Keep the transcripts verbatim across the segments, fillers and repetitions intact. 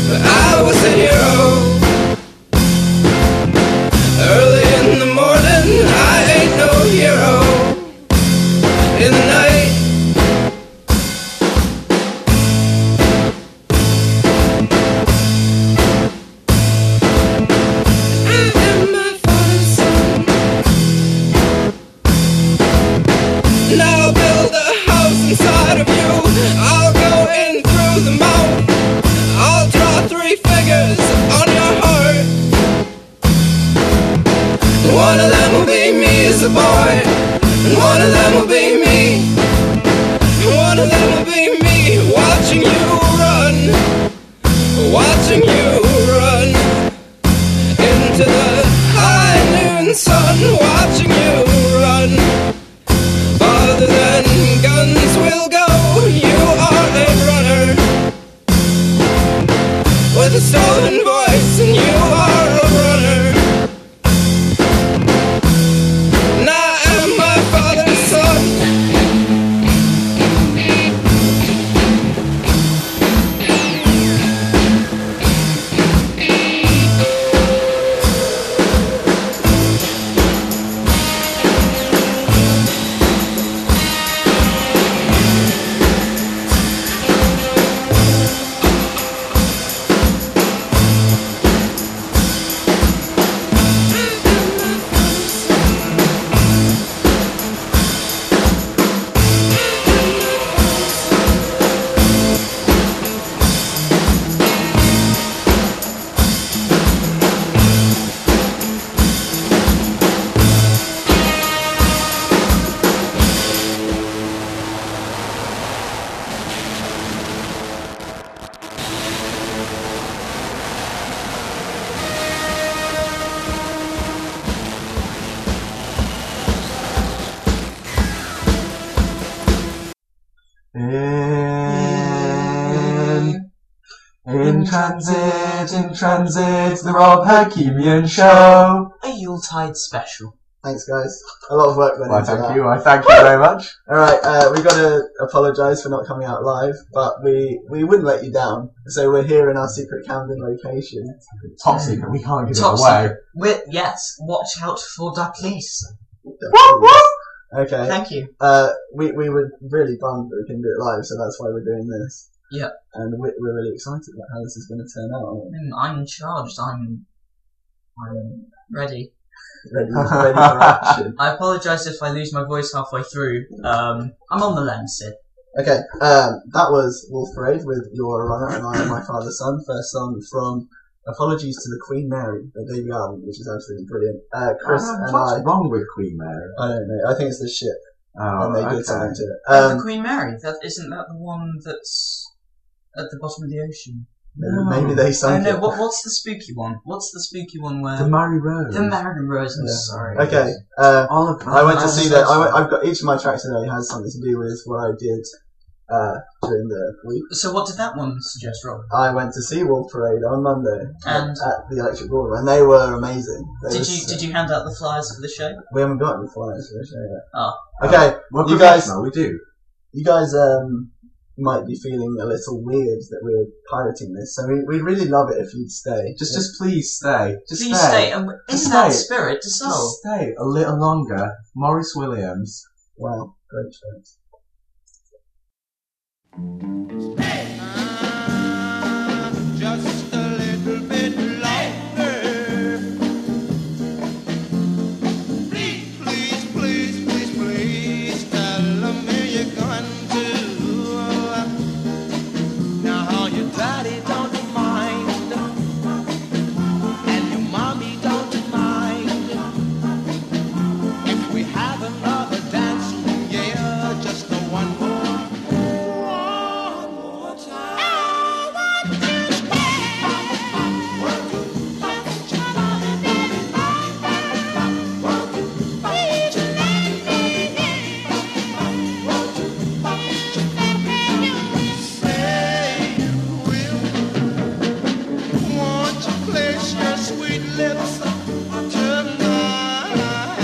I was a hero. Early in the morning, I ain't no hero. In the night, I am my father's son. And I'll build a house inside of you. I'll go in through the mouth. I'll draw three figures on your heart. One of them will be me as a boy, and one of them will be me. One of them will be me, watching you run, watching you run into the high noon sun, watching you run. Farther than guns will go, you are a runner with a stolen voice, and you are a runner. And I am my father's son. In, in transit, in transit, the Rob Hakimian Show. A Yuletide special. Thanks, guys. A lot of work went Why, into thank that. you, I thank you very much. Alright, uh, we got to apologise for not coming out live, but we, we wouldn't let you down. So we're here in our secret Camden location. Top secret, we can't give Top it away. secret. We're, yes, watch out for the police. Okay. Thank you. Uh, we, we were really bummed that we couldn't do it live, so that's why we're doing this. Yeah. And we, we're really excited about how this is going to turn out. aren't we? Mm, I'm charged. I'm, I'm ready. Ready, ready for action. I apologise if I lose my voice halfway through. Um, I'm on the lens, Sid. Okay, um, that was Wolf Parade with You're a Runner and I Am My Father's Son. First song from Apologies to the Queen Mary, the debut album, which is absolutely brilliant. Uh, Chris Uh, and what's I... wrong with Queen Mary? I don't know, I think it's the ship. Oh, and they okay. did something to it. Oh, the Um, Queen Mary. That isn't that the one that's at the bottom of the ocean? maybe they I sunk know. it. What, what's the spooky one? What's the spooky one where The Mary Rose. the Mary Rose? I'm Yeah. sorry. Okay, uh, Oliver. I went to I'm see so that. I sorry. went, I've got each of my tracks today has something to do with what I did uh, during the week. So what did that one suggest, Rob? I went to see Wolf Parade on Monday And? at, at the Electric Ballroom, and they were amazing. They Did were you so- did you hand out the flyers for the show? We haven't got any flyers for the show yet. Oh. Okay, We're you guys, professional, we do. you guys um, might be feeling a little weird that we're pirating this, so we, we'd really love it if you'd stay. Just, just please stay. Just Please stay. stay. And in Just that stay. spirit, to soul. Just stay a little longer. Maurice Williams. Wow, great choice. Just a little bit longer. Please, please, please, please, please tell me you're going to. Now your daddy don't mind, and your mommy don't mind. If we have another dance, yeah, just the one more. One more time. I want to say you will. Won't you place your sweet lips tonight?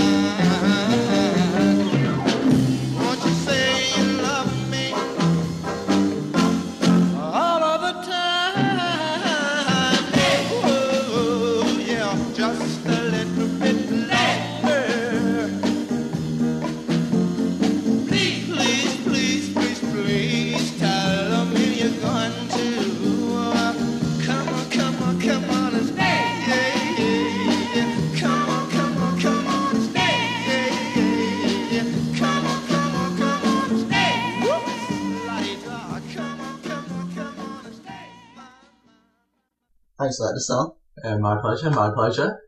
Won't you say you love me all of the time? Thanks for that, Desal. Uh, my pleasure, my pleasure.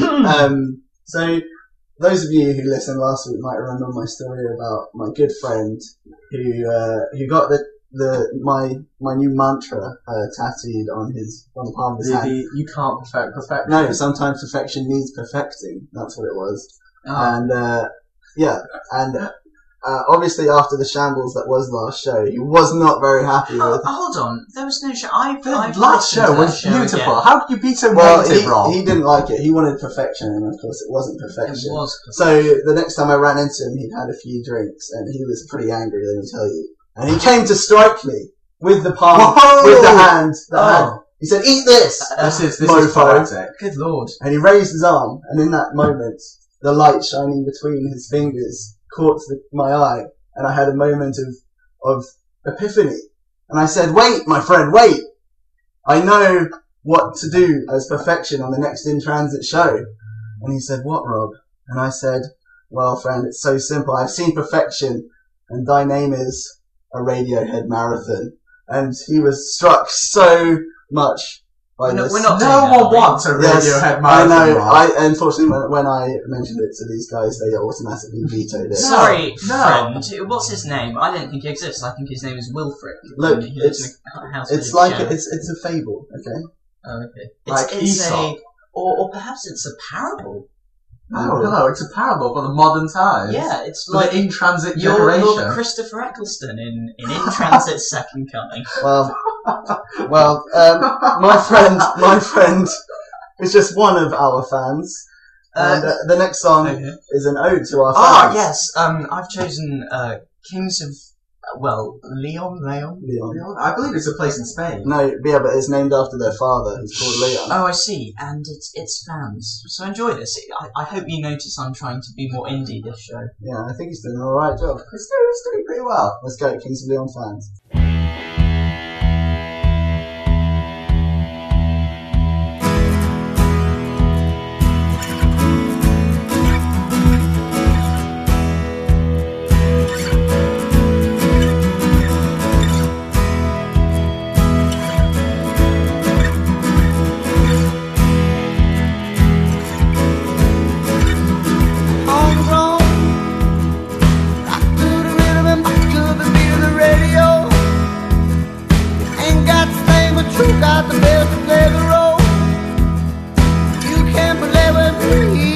um, so, those of you who listened last week might remember my story about my good friend who uh, who got the the my my new mantra uh, tattooed on his on the palm of his The, hand. the, you can't perfect perfection. No, sometimes perfection needs perfecting. That's what it was. Oh. And uh, yeah, and uh, obviously after the shambles that was last show, he was not very happy Oh, with. hold on, there was no show. I've, The I've last listened show to was that show beautiful. again. How could you be so Well, negative, he, Rob? he didn't like it. He wanted perfection, and of course it wasn't It perfection. was. So the next time I ran into him, he'd had a few drinks, and he was pretty angry, let me tell you. And he came to strike me with the palm, Whoa! with the hand. The Oh. hand. He said, "Eat this!" This is this is Mofo. poetic. Good lord. And he raised his arm, and in that moment, the light shining between his fingers caught the, my eye, and I had a moment of of epiphany. And I said, "Wait, my friend, wait! I know what to do as perfection on the next In Transit show." And he said, "What, Rob?" And I said, "Well, friend, it's so simple. I've seen perfection, and thy name is a Radiohead marathon." And he was struck so much by We're not- this. we're not- No doing that, one are we? wants a Yes, Radiohead I marathon. know. Rob. I unfortunately, when, when I mentioned it to these guys, they automatically vetoed it. Sorry, no. friend. What's his name? I don't think he exists. I think his name is Wilfric. Look, He lives it's- in a house It's with like a a, it's it's a fable, okay? Oh, okay. It's, Like it's Aesop. a, or, or perhaps it's a parable. No, no, it's a parable for the modern times. Yeah, it's For like the in-transit you're, generation. you're Christopher Eccleston in, in In Transit's Second Coming. Well, well, um, my friend, my friend is just one of our fans, and Uh, uh, the next song okay. is an ode to our Ah, fans. yes. Um, I've chosen uh, Kings of well, Leon, Leon. Leon. I believe it's a place in Spain. No, yeah, but it's named after their father, who's called Leon. Oh, I see. And it's it's fans. So enjoy this. I, I hope you notice I'm trying to be more indie this show. Yeah, I think he's doing an alright job. It's doing, it's doing pretty well. Let's go, Kings of Leon fans. Homegrown, rock to the rhythm and back to the beat of the radio. Ain't got the thing, but you got the best to play the role. You can't play with me.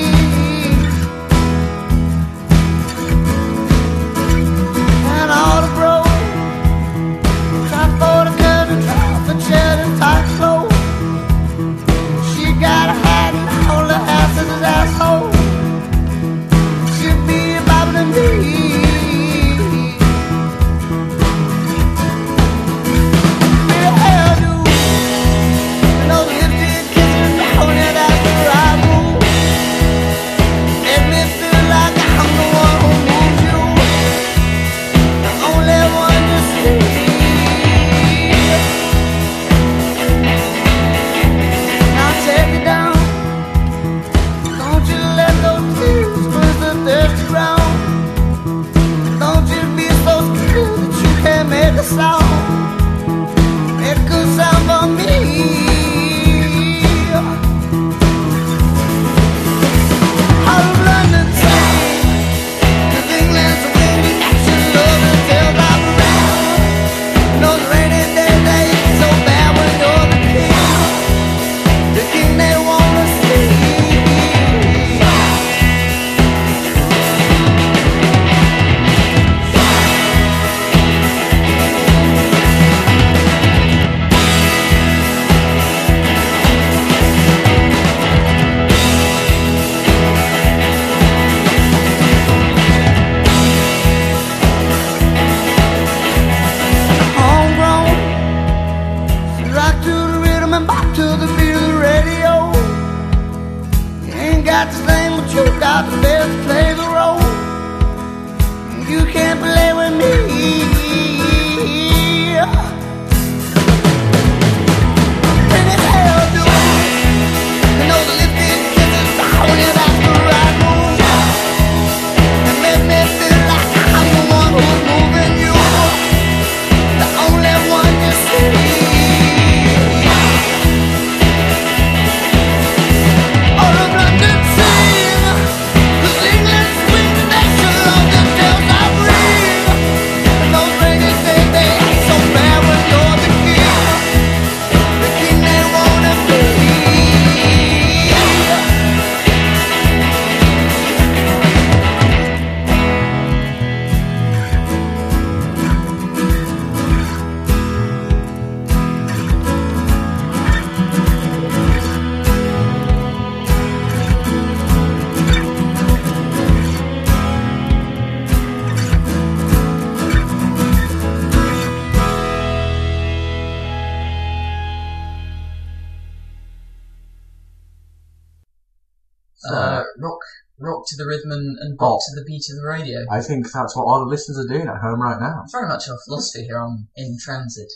And all the bros try for the curtain, try for chair and tight clothes. She got a hat and all the ass is his asshole. Should be about to me. With a hairdo, and those lipstick kisses down, and that's where I move. Make me feel like I'm the one who moves you, the only one you see. Now take it down. Don't you let those tears push the thirsty ground. Don't you be so scared that you can't make a sound. Make a sound for me. Out of London town to England's wind, action love and tales I've around. Those rainy days they ain't so bad when you're the king, the king they wanna see. Homegrown, rock to the rhythm and back to the beat of the radio. You ain't got the thing, but you got the best to play the role. You can't play with me. Pretty hairdo, and those lipstick kisses down, and that's the right move. And make me feel like I'm the one who's moving you, the only one you see. Uh, rock, rock to the rhythm and, and rock Oh. to the beat of the radio. I think that's what all the listeners are doing at home right now. Very much our philosophy here on In Transit.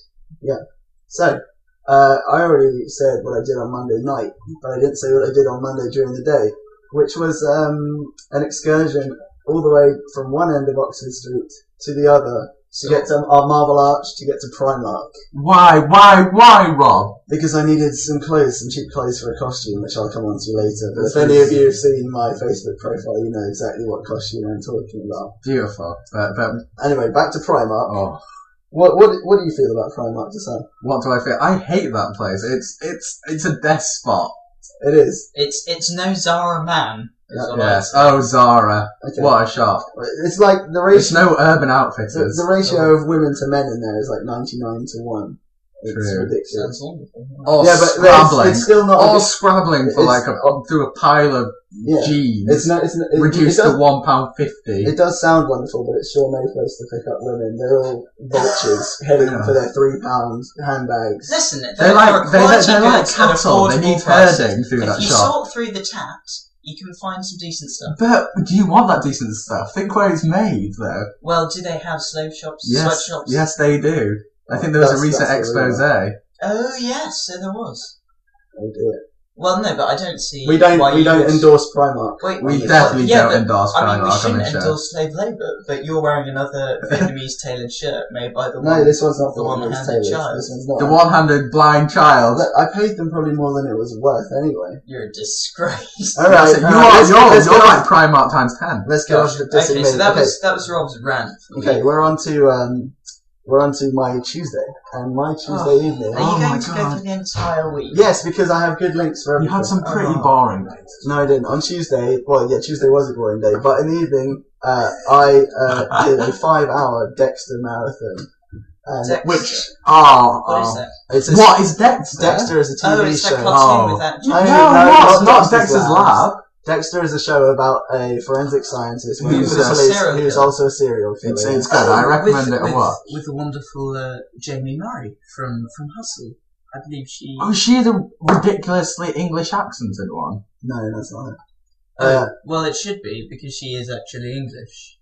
So, uh, I already said what I did on Monday night, but I didn't say what I did on Monday during the day, which was um, an excursion all the way from one end of Oxford Street to the other to get to our Marble Arch, to get to Primark. Why, why, why, Rob? Because I needed some clothes, some cheap clothes for a costume, which I'll come on to later. But if This any is- of you have seen my Facebook profile, you know exactly what costume I'm talking about. Beautiful. But, but, Anyway, back to Primark. oh, What what what do you feel about Primark, Desan? what do I feel? I hate that place. It's, it's, it's a death spot. It is. It's it's no Zara man. Is what I Yes. say. Oh, Zara. Okay. What a shop. It's like the There's ratio. no Urban The, Outfitters. the ratio of women to men in there is like ninety-nine to one. It's True. ridiculous. Sounds wonderful. Or Yeah, but it's, scrabbling. it's still not. a Or good- scrabbling for it's- like a, through a pile of yeah, jeans. it's not. It's not, it, reduced it does, to one pound fifty. It does sound wonderful, but it's sure no place to pick up women. They're all vultures heading Yeah. for their three pound handbags. Listen, they're, They're like, they're, they're, quality they're like goods at cattle. They affordable need prices. herding through If that you shop. sort through the taps, you can find some decent stuff. But do you want that decent stuff? Think where it's made, though. Well, do they have slave shops, Yes, sweatshops? yes, they do. I think there was a That's- recent that's the expose. real Oh yes, so there was. Oh dear. Well, no, but I don't see. We don't. Why We you don't would- endorse Primark. Wait, We wait, definitely yeah, don't but, endorse I mean, we Primark on shouldn't this show. endorse slave labour, but you're wearing another Vietnamese tailored shirt made by the No, one. this one's not the the one one-handed that's tailored. child. This one's not. The one-handed blind child. Look, I paid them probably more than it was worth anyway. You're a disgrace. All right, Yes, you all are. right, let's You're, get- let's you're get like Primark times ten. Let's get on to the dissing Okay, me. so that okay. was that was Rob's rant. Okay, we're on to um, we're on to my Tuesday, and my Tuesday Oh. evening. Are you Oh going my to go God. for the entire week? Yes, because I have good links for You everything. had some pretty Oh. boring days. No, I didn't. On Tuesday, well, yeah, Tuesday was a boring day, but in the evening, uh, I uh, did a five-hour Dexter marathon. And Dexter. Which, oh, What is oh. that? it's a, What is Dexter? Dexter is a T V Oh, it's that show. cartoon Oh. with that. No, No, no, not, not not Dexter's Dexter's Lab. Lab. Dexter is a show about a forensic scientist working Who's for the a police serial who's killer. also a serial killer. It's, it's good. I recommend with, it a with, watch. with the wonderful uh, Jamie Murray from from Hustle. I believe she. Oh, she had a ridiculously English accent in one. No, that's not it. Oh, Uh, well, it should be because she is actually English.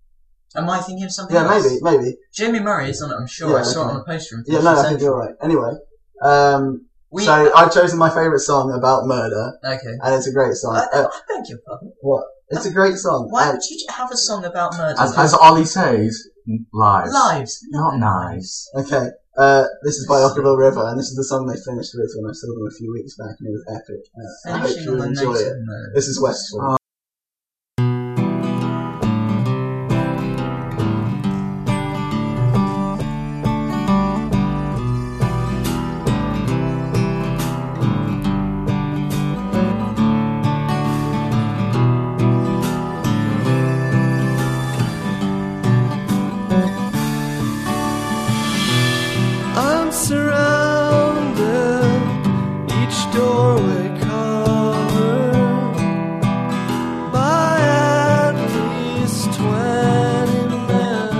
Am I thinking of something yeah, else? maybe, maybe. Jamie Murray is on it. I'm sure. Yeah, I saw okay. it on a poster. In Yeah, Fashion no, I think Central. you're right. Anyway, um, We, so I've chosen my favourite song about murder, okay. and it's a great song. I, Uh, I beg your pardon. what? It's a great song. Why and- would you have a song about murder? As, as Ollie says, lives. Lives, Not knives. Okay, uh, this is by Ockerville River, and this is the song they finished with when I saw them a few weeks back, and it was epic. Uh, I hope Finishing you on the enjoy note it. of murder. This is Westfall. Oh. I'm surrounded, each doorway covered by at least twenty men.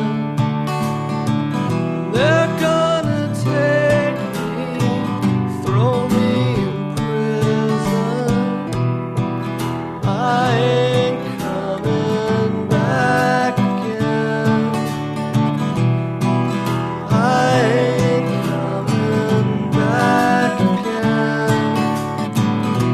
They're gonna take me, throw me in prison. I ain't coming back again. I ain't coming back again.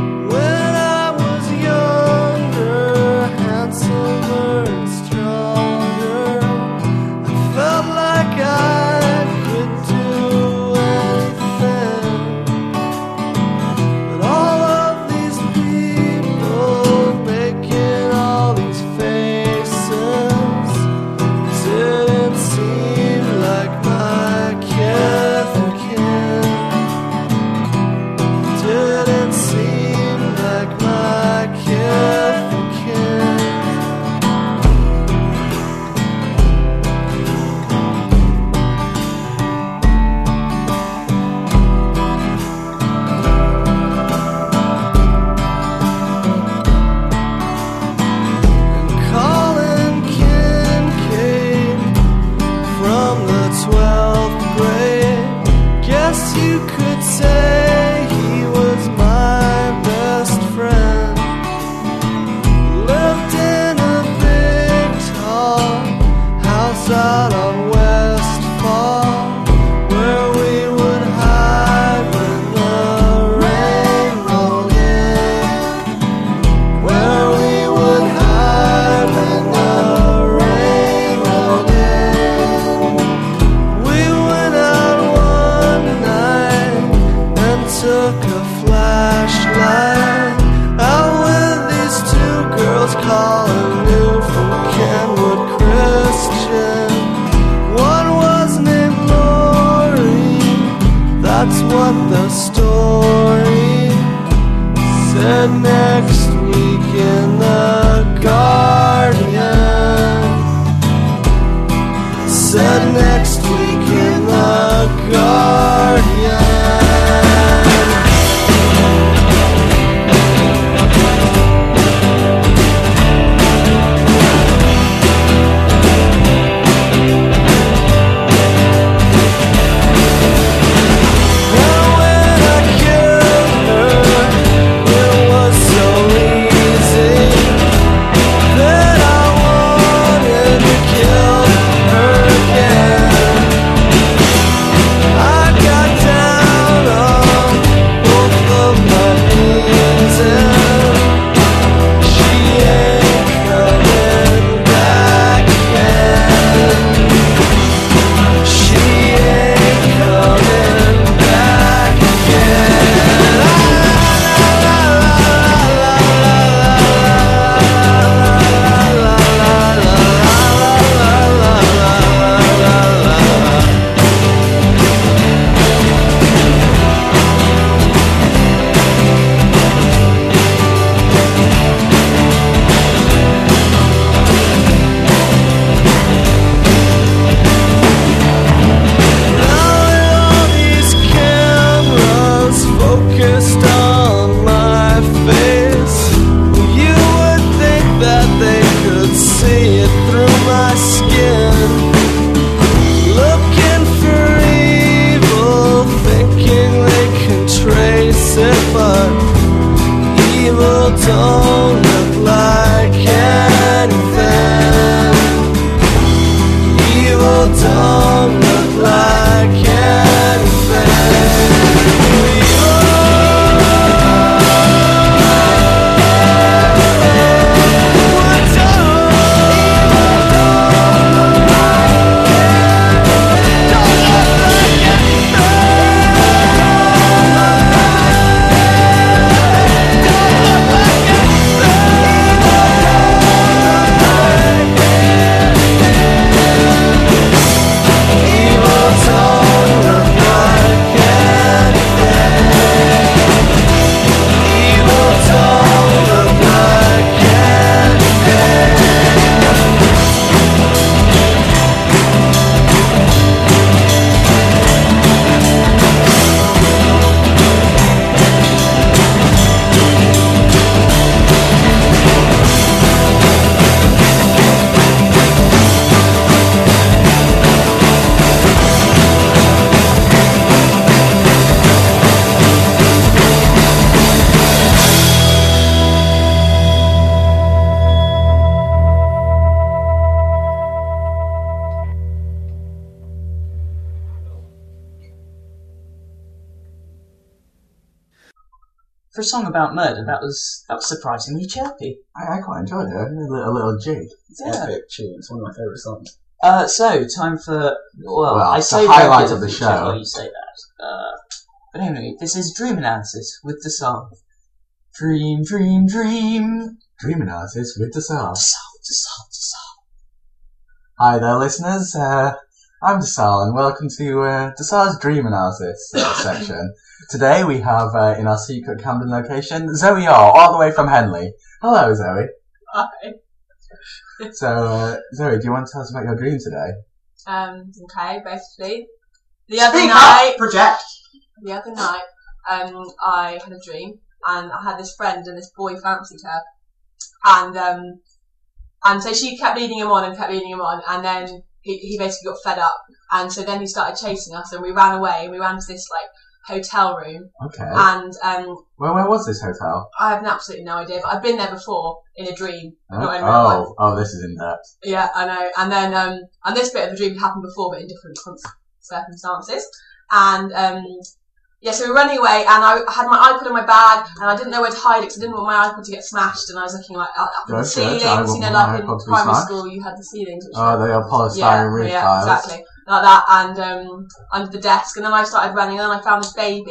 like a flashlight. Out with these two girls calling new from Kenwood Christian. One was named Lori, that's what the story said. Next week in the Guardian, said next week in the Guardian. For a song about murder, that was that was surprisingly chirpy. I, I quite enjoyed it. A little, a little jig. Yeah. Epic tune. It's one of my favourite songs. Uh, so time for well, Well, I the say highlight that of the feature show. while you say that. Uh, but anyway, this is Dream Analysis with the song Dream, Dream, Dream. Dream analysis with the Desal. Desal, Desal, Desal. Hi there, listeners. Uh, I'm Desal, and welcome to uh, Desal's Dream Analysis uh, section. Today we have uh, in our secret Camden location Zoe Orr, all the way from Henley. Hello, Zoe. Hi. So, uh, Zoe, do you want to tell us about your dream today? Um, okay, basically. The other Speak night, up, project. the other night, um, I had a dream, and I had this friend, and this boy fancied her, and um, and so she kept leading him on and kept leading him on, and then he, he basically got fed up, and so then he started chasing us, and we ran away, and we ran to this like hotel room, Okay. and um, Well, where was this hotel? I have absolutely no idea, but I've been there before in a dream, Oh, not in real life. oh, oh, this is in depth. Yeah, I know. And then, um, and this bit of the dream had happened before, but in different circumstances. And, um, yeah, so we were running away, and I had my iPod in my bag, and I didn't know where to hide it, because I didn't want my iPod to get smashed, and I was looking like up at the Good, good. ceilings, I you want know, my like in iPod to be primary smashed. school, you had the ceilings. Which Oh, they are polystyrene yeah, roof yeah, tiles. exactly. Like that, and um, under the desk, and then I started running, and then I found this baby,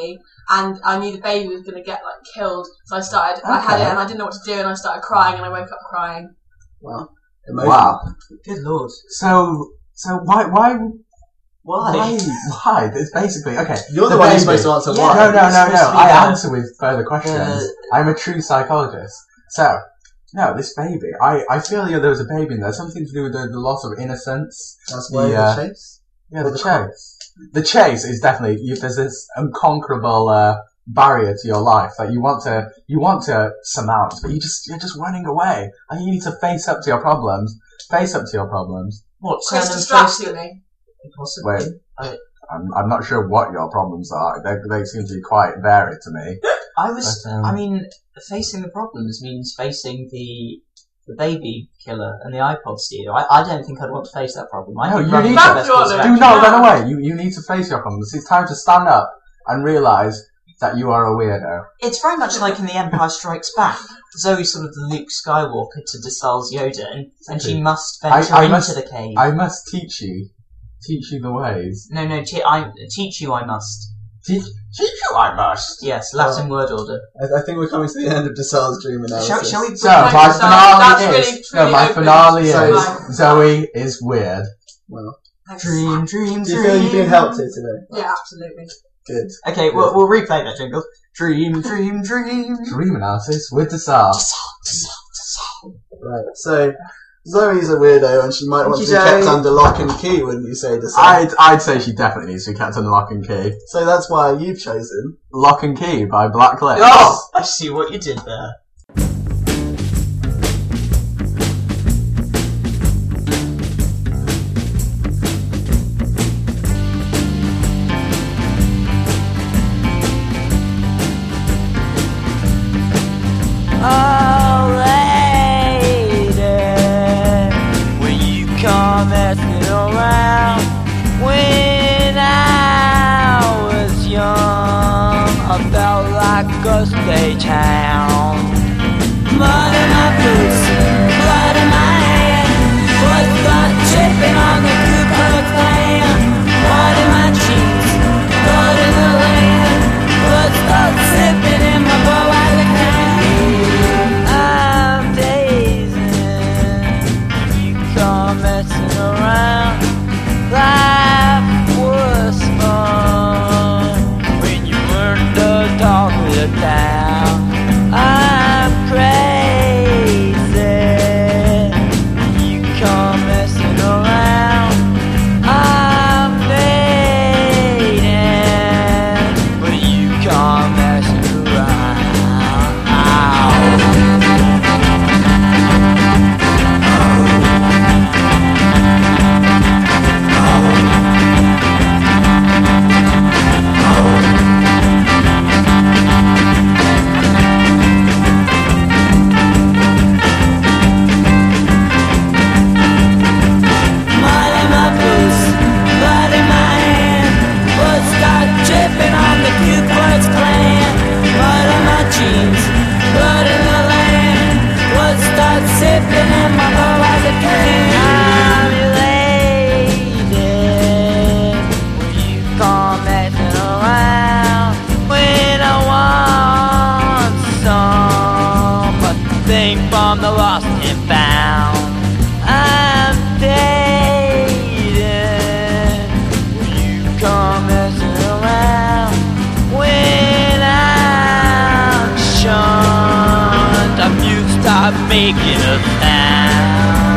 and I knew the baby was going to get like killed. So I started. I had it, Okay. and I didn't know what to do, and I started crying, and I woke up crying. Well, emotional. Wow. Good lord. So, so why, why, Why? why, why? It's basically okay. You're the, the one who's baby. supposed to answer Yeah, why. No, no, It's no, supposed no. to be I that. answer with further questions. Uh, I'm a true psychologist. So, no, this baby. I, I feel yeah, there was a baby in there. Something to do with the, the loss of innocence. That's why Yeah. the chase. Yeah, Or the the chase. The chase is definitely you, there's this unconquerable uh, barrier to your life that you want to you want to surmount, but you just you're just running away, and you need to face up to your problems. Face up to your problems. What? Chris turn and distracts face you, it? me. Possibly. Wait. I, I'm I'm not sure what your problems are. They they seem to be quite varied to me. I was. But, um, I mean, facing the problems means facing the the baby killer and the iPod stealer. I, I don't think I'd want to face that problem. I No, think you running need is the to- best course of Do Do action. not Yeah. run away. You you need to face your problems. It's time to stand up and realise that you are a weirdo. It's very much like in The Empire Strikes Back. Zoe's sort of the Luke Skywalker to Desailles Yoda, and, and she must venture I- I into must- the cave. I must teach you, teach you the ways. No, no, te- I, teach you I must. Teach teach you I must. Yes, Latin word order. I, I think we're coming to the end of Desailles' dream analysis. Shall, shall we? So Thank my you, Sam. finale That's is really, no, truly my open. finale So- is Zoe is weird. Well, Thanks. Dream, dream, do you feel you've been dream. helped here today? Yeah, absolutely. Good. Okay, we'll, we'll replay that jingle. Dream, dream, dream. Dream analysis with the star. Right. So Zoe's a weirdo, and she might want you, to be kept Zoe. under lock and key, wouldn't you say, Desailles? I'd I'd say she definitely needs to be kept under lock and key. So that's why you've chosen. Lock and Key by Black Lips. Oh, I see what you did there. Oh, lady, when you come messing around. When I was young, I felt like a stagehound. Mud in my boots, blood in my hand. What's got dripping on the Ku Klux Klan? Blood in my jeans, blood in the land. What's got sipping in my Budweiser can? I'm dazing. You come messing around. Life was fun when you weren't the talk of the town. I'm crazy. You come messing around. I'm fading when you come messing around. Mud in my boots, blood in my hand. Blood start dripping on the Ku Klux Klan. Blood on my jeans, blood in the land. Blood start sipping in my Budweiser can. I'm your lady when you come messing around. When I want something from the lost and found. I'm dating when you come messing around. When I'm shunned, I'm you stop making a sound.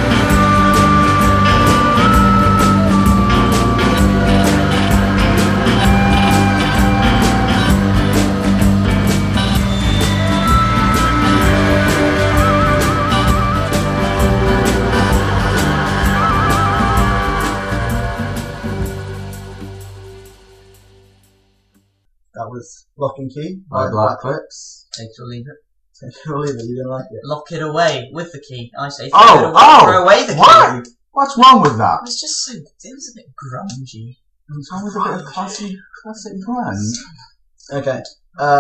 That was Lock and Key By by Black Black Lips. Take it or leave it. Surely that you didn't like it. Lock it away with the key. I say throw Oh, it away. oh, Throw away the key. Why? What's wrong with that? It was just so. It was a bit grungy. What's wrong with a bit of classic, classic grunge? Okay. Uh,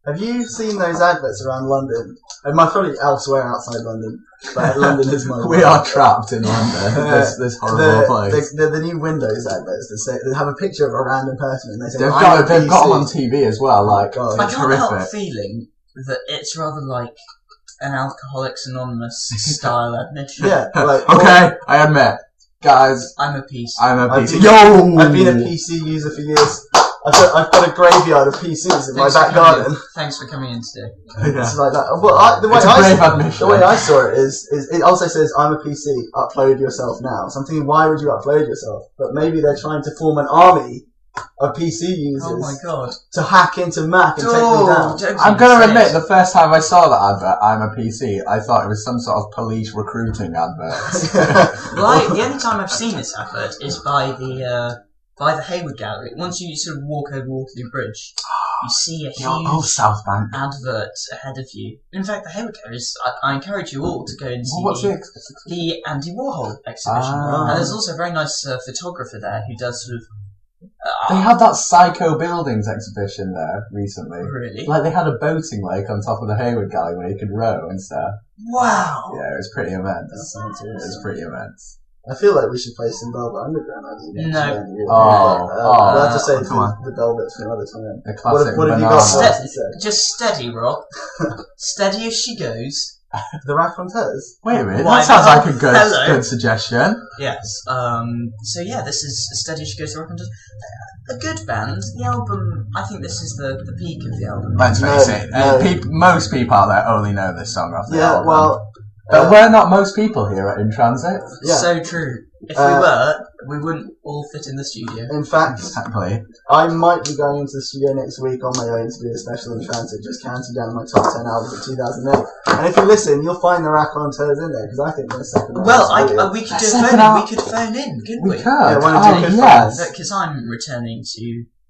Have you seen those adverts around London? And my probably elsewhere outside London, but London is my. We are trapped in London. this this horrible the, place. The, the, the new Windows adverts that say they have a picture of a random person and they say They've "I'm got a they've got them on P C." T V as well. Like God. I it's can't help horrific. feeling that it's rather like an Alcoholics Anonymous style admission. Yeah, like Okay, I admit, guys, I'm a piece. I'm a I've P C. been, Yo, I've been a P C user for years. I've got, I've got a graveyard of P Cs in my Thanks for back coming garden. in. Thanks for coming in today. Yeah. It's like that. Well, I, the way It's a I brave saw, admission. the way I saw it is, is it also says I'm a P C. Upload yourself now. So I'm thinking, why would you upload yourself? But maybe they're trying to form an army of P C users Oh my god. to hack into Mac and take them Oh, down. don't I'm even gonna say admit, it. the first time I saw that advert, I'm a P C, I thought it was some sort of police recruiting advert. Well, I, the only time I've seen this advert is by the uh, by the Hayward Gallery. Once you sort of walk over Waterloo Bridge, you see a huge oh, South Bank. advert ahead of you. In fact, the Hayward Gallery is. I, I encourage you all to go and see Well, what's the, the ex- the Andy Warhol exhibition. Ah. And there's also a very nice uh, photographer there who does sort of. They Uh, had that Psycho Buildings exhibition there recently. really? Like, they had a boating lake on top of the Hayward Gallery where you could row and stuff. Wow! Yeah, it was pretty immense. That sounds It was awesome. pretty immense. I feel like we should play some Velvet Underground. I think. No. Actually. Oh, uh, oh, we'll have to save come on. the, the Velvets for another time. The What, classic what have you banana. got for us Ste- instead? Just steady, Rob. Steady as she goes. The Raconteurs? Wait a minute, Why that sounds not? like a good, Hello. good suggestion. Yes. Um. So yeah, this is Steady as she goes. Rock and just a good band. The album. I think this is the, the peak of the album. Let's No, face it, no. uh, peop- most people out there only know this song off the Yeah, album. well, But uh, we're not most people here at In Transit. yeah. So true. If Uh, we were, we wouldn't all fit in the studio. In fact, Exactly. I might be going into the studio next week on my own to do a special in transit, just counting down my top ten albums of two thousand eight. And if you listen, you'll find the Raconteurs in there, because I think they're second. Well, I, album. uh, we could do a Second phone in. al- We could phone in, couldn't We we? could. Yeah, why don't oh, you go yes. Because I'm returning to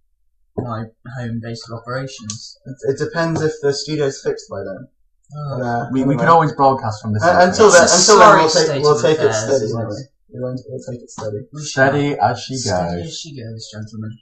my home base of operations. It, it depends if the studio's fixed by then. Oh. But, uh, We, we anyway. could always broadcast from the Uh, until It's then, a until then, sorry we'll take state we'll of take it affairs, steady, isn't won't it? we? We'll, we'll take it steady. We shall. Steady as she Steady goes. as she goes, gentlemen.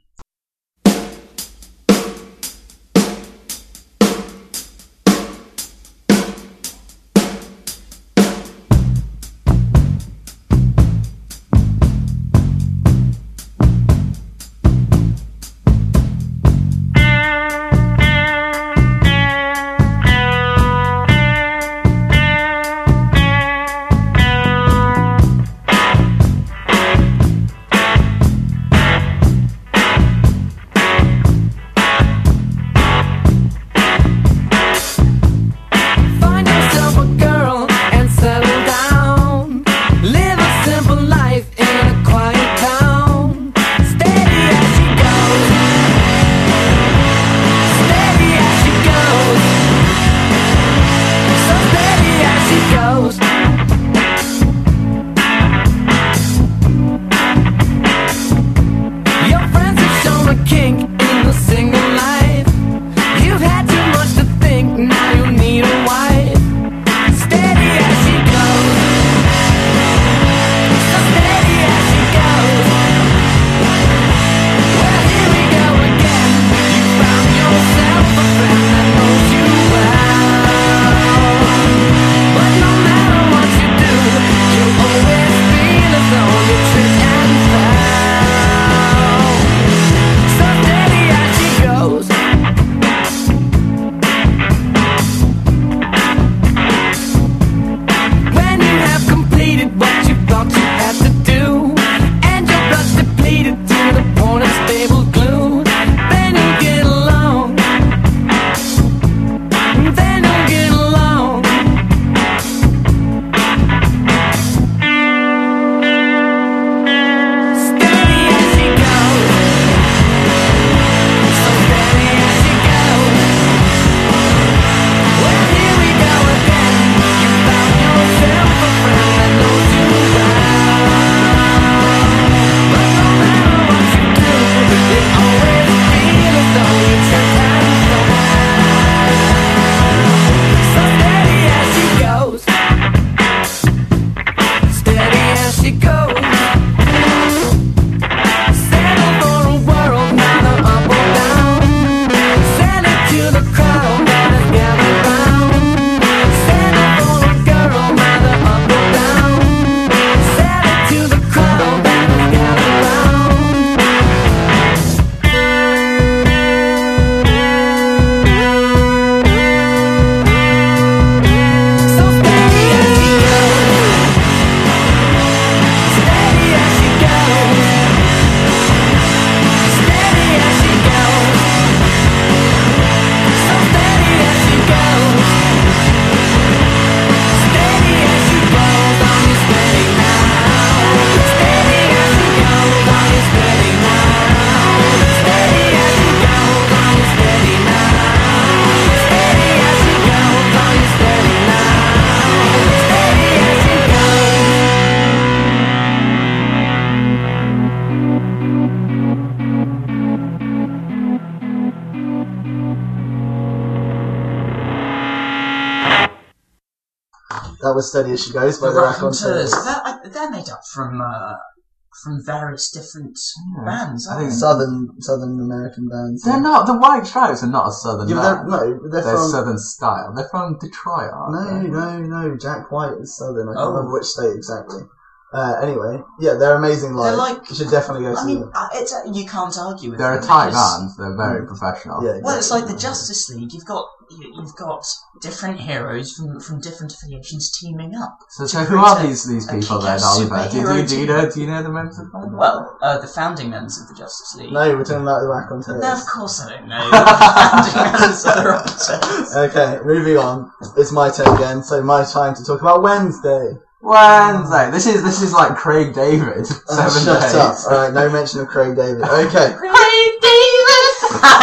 That was Steady As She Goes by The the Raconteurs. Raconteurs. They're, I- they're made up from uh, from various different Yeah. bands. I Aren't think they? Southern Southern American bands. They're not, the White Stripes are not a southern Yeah, but band. they're, no, they're They're from. southern style. They're from Detroit, aren't No, they? no, no. Jack White is Southern. I can't Oh. remember which state exactly. Uh, anyway, yeah, they're amazing live. They're like- you should definitely go I see mean, them. uh, it's, uh, you can't argue with They're a them tight because- band. They're very professional. Yeah, Well, it's exactly. like the Justice League. You've got you, you've got different heroes from from different affiliations teaming up. So, to so who are create a- these these a people then, kick-ass Oliver? Do, you- do, you- do you superhero know team. do you know the members of the band? Well, uh, the founding members of the Justice League. No, we're talking about the Raconteurs. No, of course I don't know. The founding members of the Raconteurs. Okay, moving on. It's my turn again, so my time to talk about Wednesday. Wednesday. This is this is like Craig David. Seven Oh, shut days. up. Alright, no mention of Craig David. Okay. Craig David.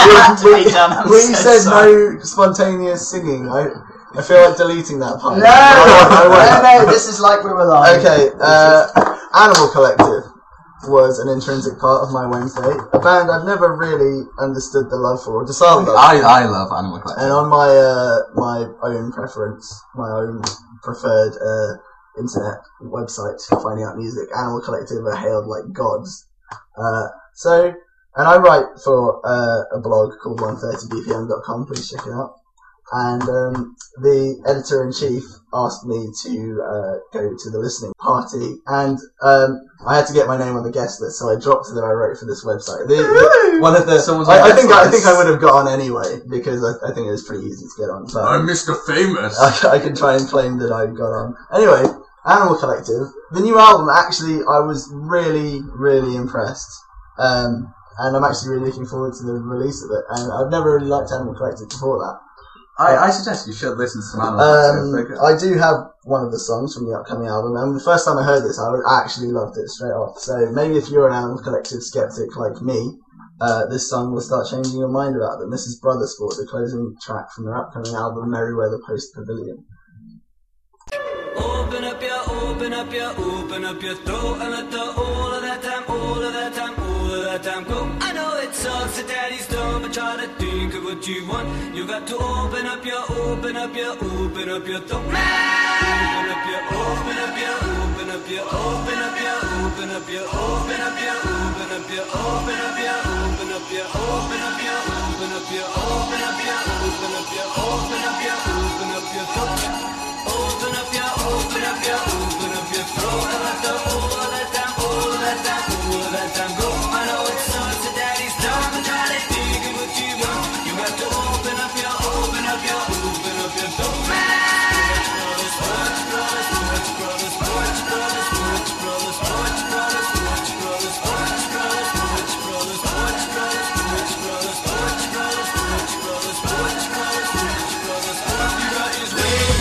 we Wait, John, I'm we so said sorry. no spontaneous singing. I, I feel like deleting that part. No, I won't. no, no, this is like we were live. Okay, uh, Animal Collective was an intrinsic part of my Wednesday. A band I've never really understood the love for, or decided love. I I love Animal Collective. And on my uh, my own preference, my own preferred uh, internet website for finding out music, Animal Collective are hailed like gods. Uh, so, and I write for uh, a blog called one thirty b p m dot com, please check it out. And um, the editor-in-chief asked me to uh, go to the listening party, and um, I had to get my name on the guest list, so I dropped that I wrote for this website. The, the, one of the, Someone's on I, I guest think I list. think I would have got on anyway because I, I think it was pretty easy to get on. But Mister Famous. I, I can try and claim that I got on. Anyway, Animal Collective, the new album. Actually, I was really, really impressed, um, and I'm actually really looking forward to the release of it. And I've never really liked Animal Collective before that. I, I suggest you should listen to some Animal Um, Collective. I do have one of the songs from the upcoming album, and the first time I heard this, I actually loved it straight off. So maybe if you're an Animal Collective skeptic like me, uh, this song will start changing your mind about them. This is Brother Sport, the closing track from their upcoming album, Merryweather Post Pavilion. Open up your, open up your, open up your throat and let the all of that time, all of that time, all of that time go. I know it sucks that daddy's done, but try to think of what you want. You got to open up your, open up your, open up your throat. Open up your, open up your, open up your, open up your, open up your, open up your, open up your, open up your, open up your, open up your, open up your, open up your, open up your, open up your, open up your throat. Open up your, open up your, open up your throat and let the all of that time, all of that time, all of that time go. I know it sucks that daddy's done, but try to think of what you want. You got to open up your, open up your, open up your throat. Sports brothers, sports brothers, sports brothers, sports brothers, sports brothers, sports brothers, sports brothers, sports brothers, sports brothers, sports brothers, sports brothers, sports brothers, sports brothers, sports brothers, sports brothers, sports brothers. You got his way.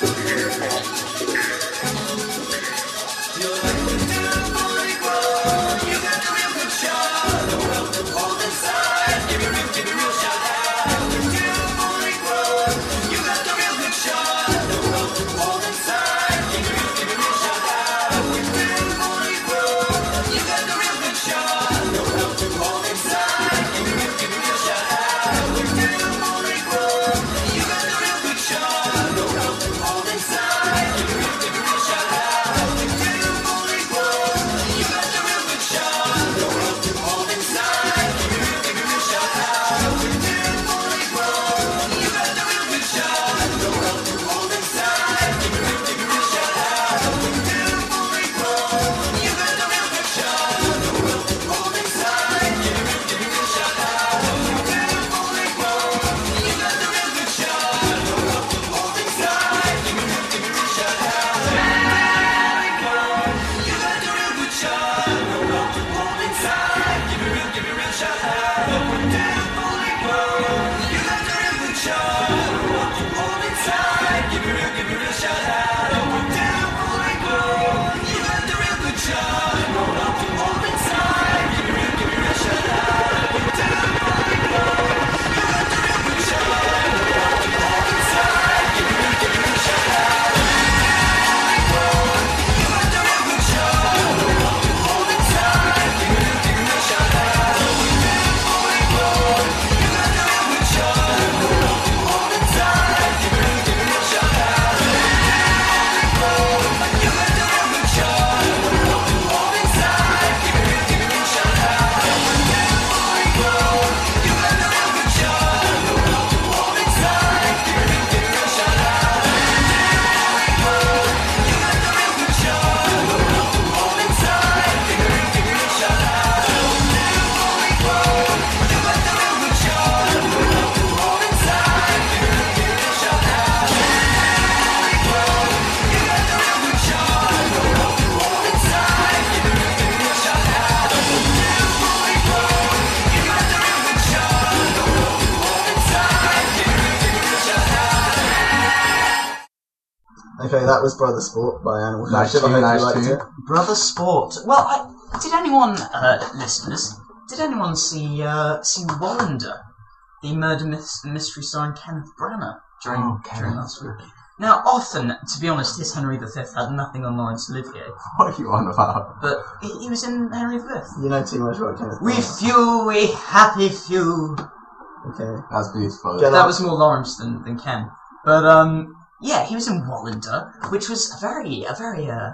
Okay, that was Brother Sport by Animal Nice Collective. I tune, hope nice you liked tune. it. Brother Sport. Well, I, did anyone, uh, listeners, did anyone see uh, see Wallander, the murder mys- mystery starring Kenneth Branagh during Oh, during Kenneth. last week? Now, often, to be honest, his Henry the Fifth had nothing on Laurence Olivier, What are you on about? but he, he was in Henry the Fifth. You know too much about Kenneth. We Branagh. few, we happy few. Okay. That's beautiful. Get That up. was more Lawrence than, than Ken. But, um, yeah, he was in Wallander, which was a very, a very, uh,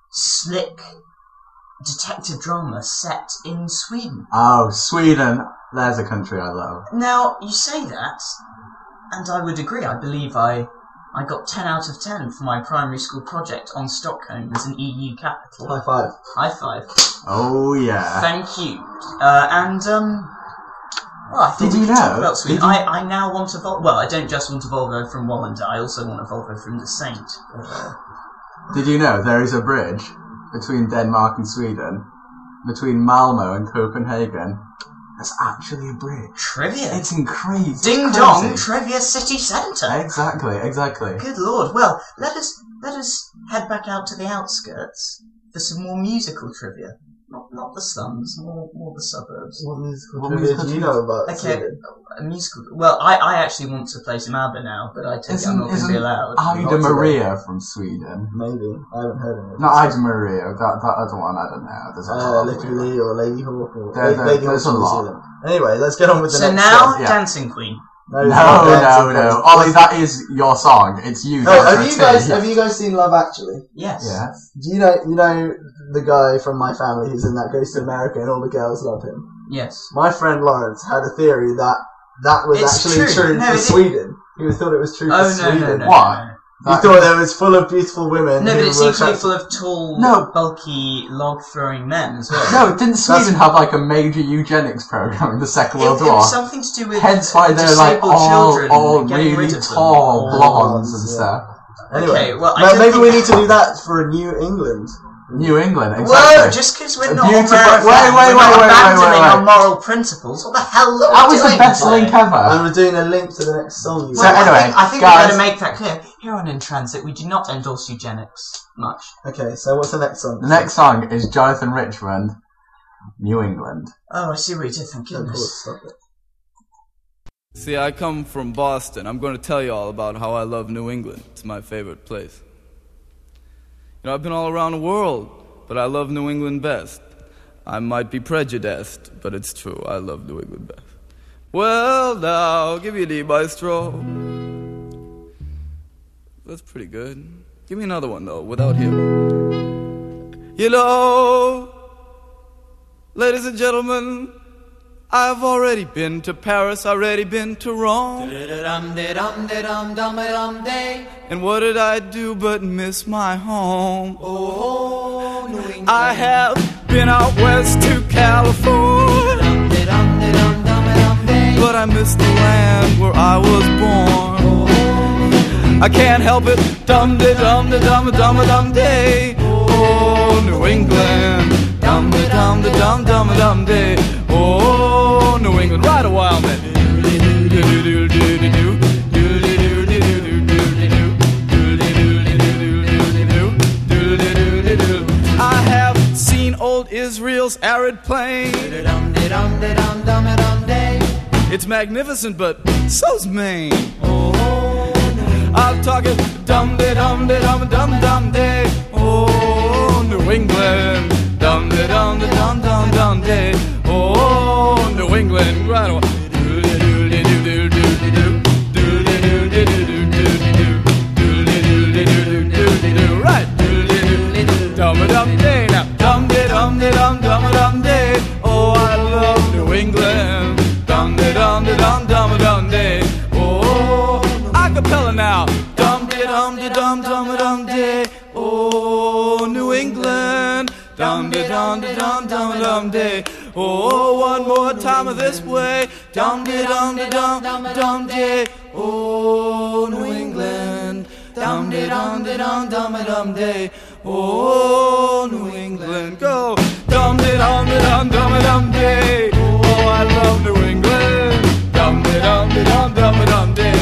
slick detective drama set in Sweden. Oh, Sweden. There's a country I love. Now, you say that, and I would agree. I believe I I got ten out of ten for my primary school project on Stockholm as an E U capital. High five. High five. Oh, yeah. Thank you. Uh, and, um... Well, I thought Did we you could talk know? about Sweden. Did you- I, I now want a Volvo. Well, I don't just want a Volvo from Wallander, I also want a Volvo from the Saint. Uh, Did you know there is a bridge between Denmark and Sweden, between Malmo and Copenhagen? There's actually a bridge. trivia. It's crazy. Ding It's dong, crazy. Trivia City Centre. Exactly, exactly. Good lord. Well, let us let us head back out to the outskirts for some more musical trivia. Not not the slums, more more the suburbs. What musical What trivia musical do you trivia? know about Okay, Sweden? a musical. Well, I, I actually want to play some ABBA now, but I take it I'm Isn't, not going to isn't be allowed. Ida Not today. Maria from Sweden? Maybe. I haven't heard of it. Not Ida Maria, that, that other one, I don't know. There's a Uh, lot of Little weird- Lee or Lady Hawk or There- there- Lady there's Hawk a from New lot. Zealand. Anyway, let's get on with the So next now, one. yeah. Dancing Queen. No, it's no, not Dancing no. Queen. Ollie, that is your song. It's you. Oh, that's have a you guys tea. have you guys seen Love Actually? Yes. Yeah. Do you know you know the guy from my family who's in that goes to America and all the girls love him? Yes. My friend Lawrence had a theory that that was It's actually true. true, No, for it is. Sweden. He thought it was true Oh, for no, Sweden. no, no. Why? No, He That- thought there was full of beautiful women. no who but were it's equally attracted- full of tall, No. bulky, log-throwing men as well. No, didn't Sweden have like a major eugenics program in the Second It, World it War? was something to do with Hence why they're like disabled all, children all getting really rid of them. tall Oh, blondes and yeah. stuff. Anyway, Okay, well, I ma- don't maybe think- we need to do that for a New England. New England, exactly. Whoa, just because we're A not beautiful- American, wait, wait, we're wait, not wait, wait, abandoning wait, wait. our moral principles. What the hell are we That was doing? the best link ever. And we're doing a link to the next song. You So Well, said. anyway, I think, I think guys- we better make that clear. Here on In Transit, we do not endorse eugenics much. Okay, so what's the next song? The next song is Jonathan Richman, New England. Oh, I see what you did, thank Of course, goodness. stop it. See, I come from Boston. I'm going to tell you all about how I love New England. It's my favorite place. You know, I've been all around the world, but I love New England best. I might be prejudiced, but it's true. I love New England best. Well, now, give me the maestro. That's pretty good. Give me another one, though, without him. You know, ladies and gentlemen, I've already been to Paris, already been to Rome. And what did I do but miss my home? Oh, New England. I have been out west to California, but I miss the land where I was born. I can't help it, dum de dum de dum dum dum day. Oh, New England, dum de dum de dum dum dum day. Oh, New England, ride a while man. I have seen old Israel's arid plain. It's magnificent, but so's Maine. I'm talking dum de dum de dum dum dum day. Oh, New England, dum de dum de dum dum dum day. Oh, New England, right on. Right. Dum dum day now. Dum de dum de dum dum dum day. Oh, I love New England. Dum de dum de dum dum dum day. Oh, acapella now. Dum de dum de dum dum dum day. Oh, New England. Dum de dum de dum dum dum day. Oh, one more time of this way. Dum de dum de dum dum day. Oh, New England. Dum de dum de dum dum dum day. Oh, New England. Go. Dum de dum de dum dum dum day. Oh, I love New England. Dum de dum de dum dum dum day.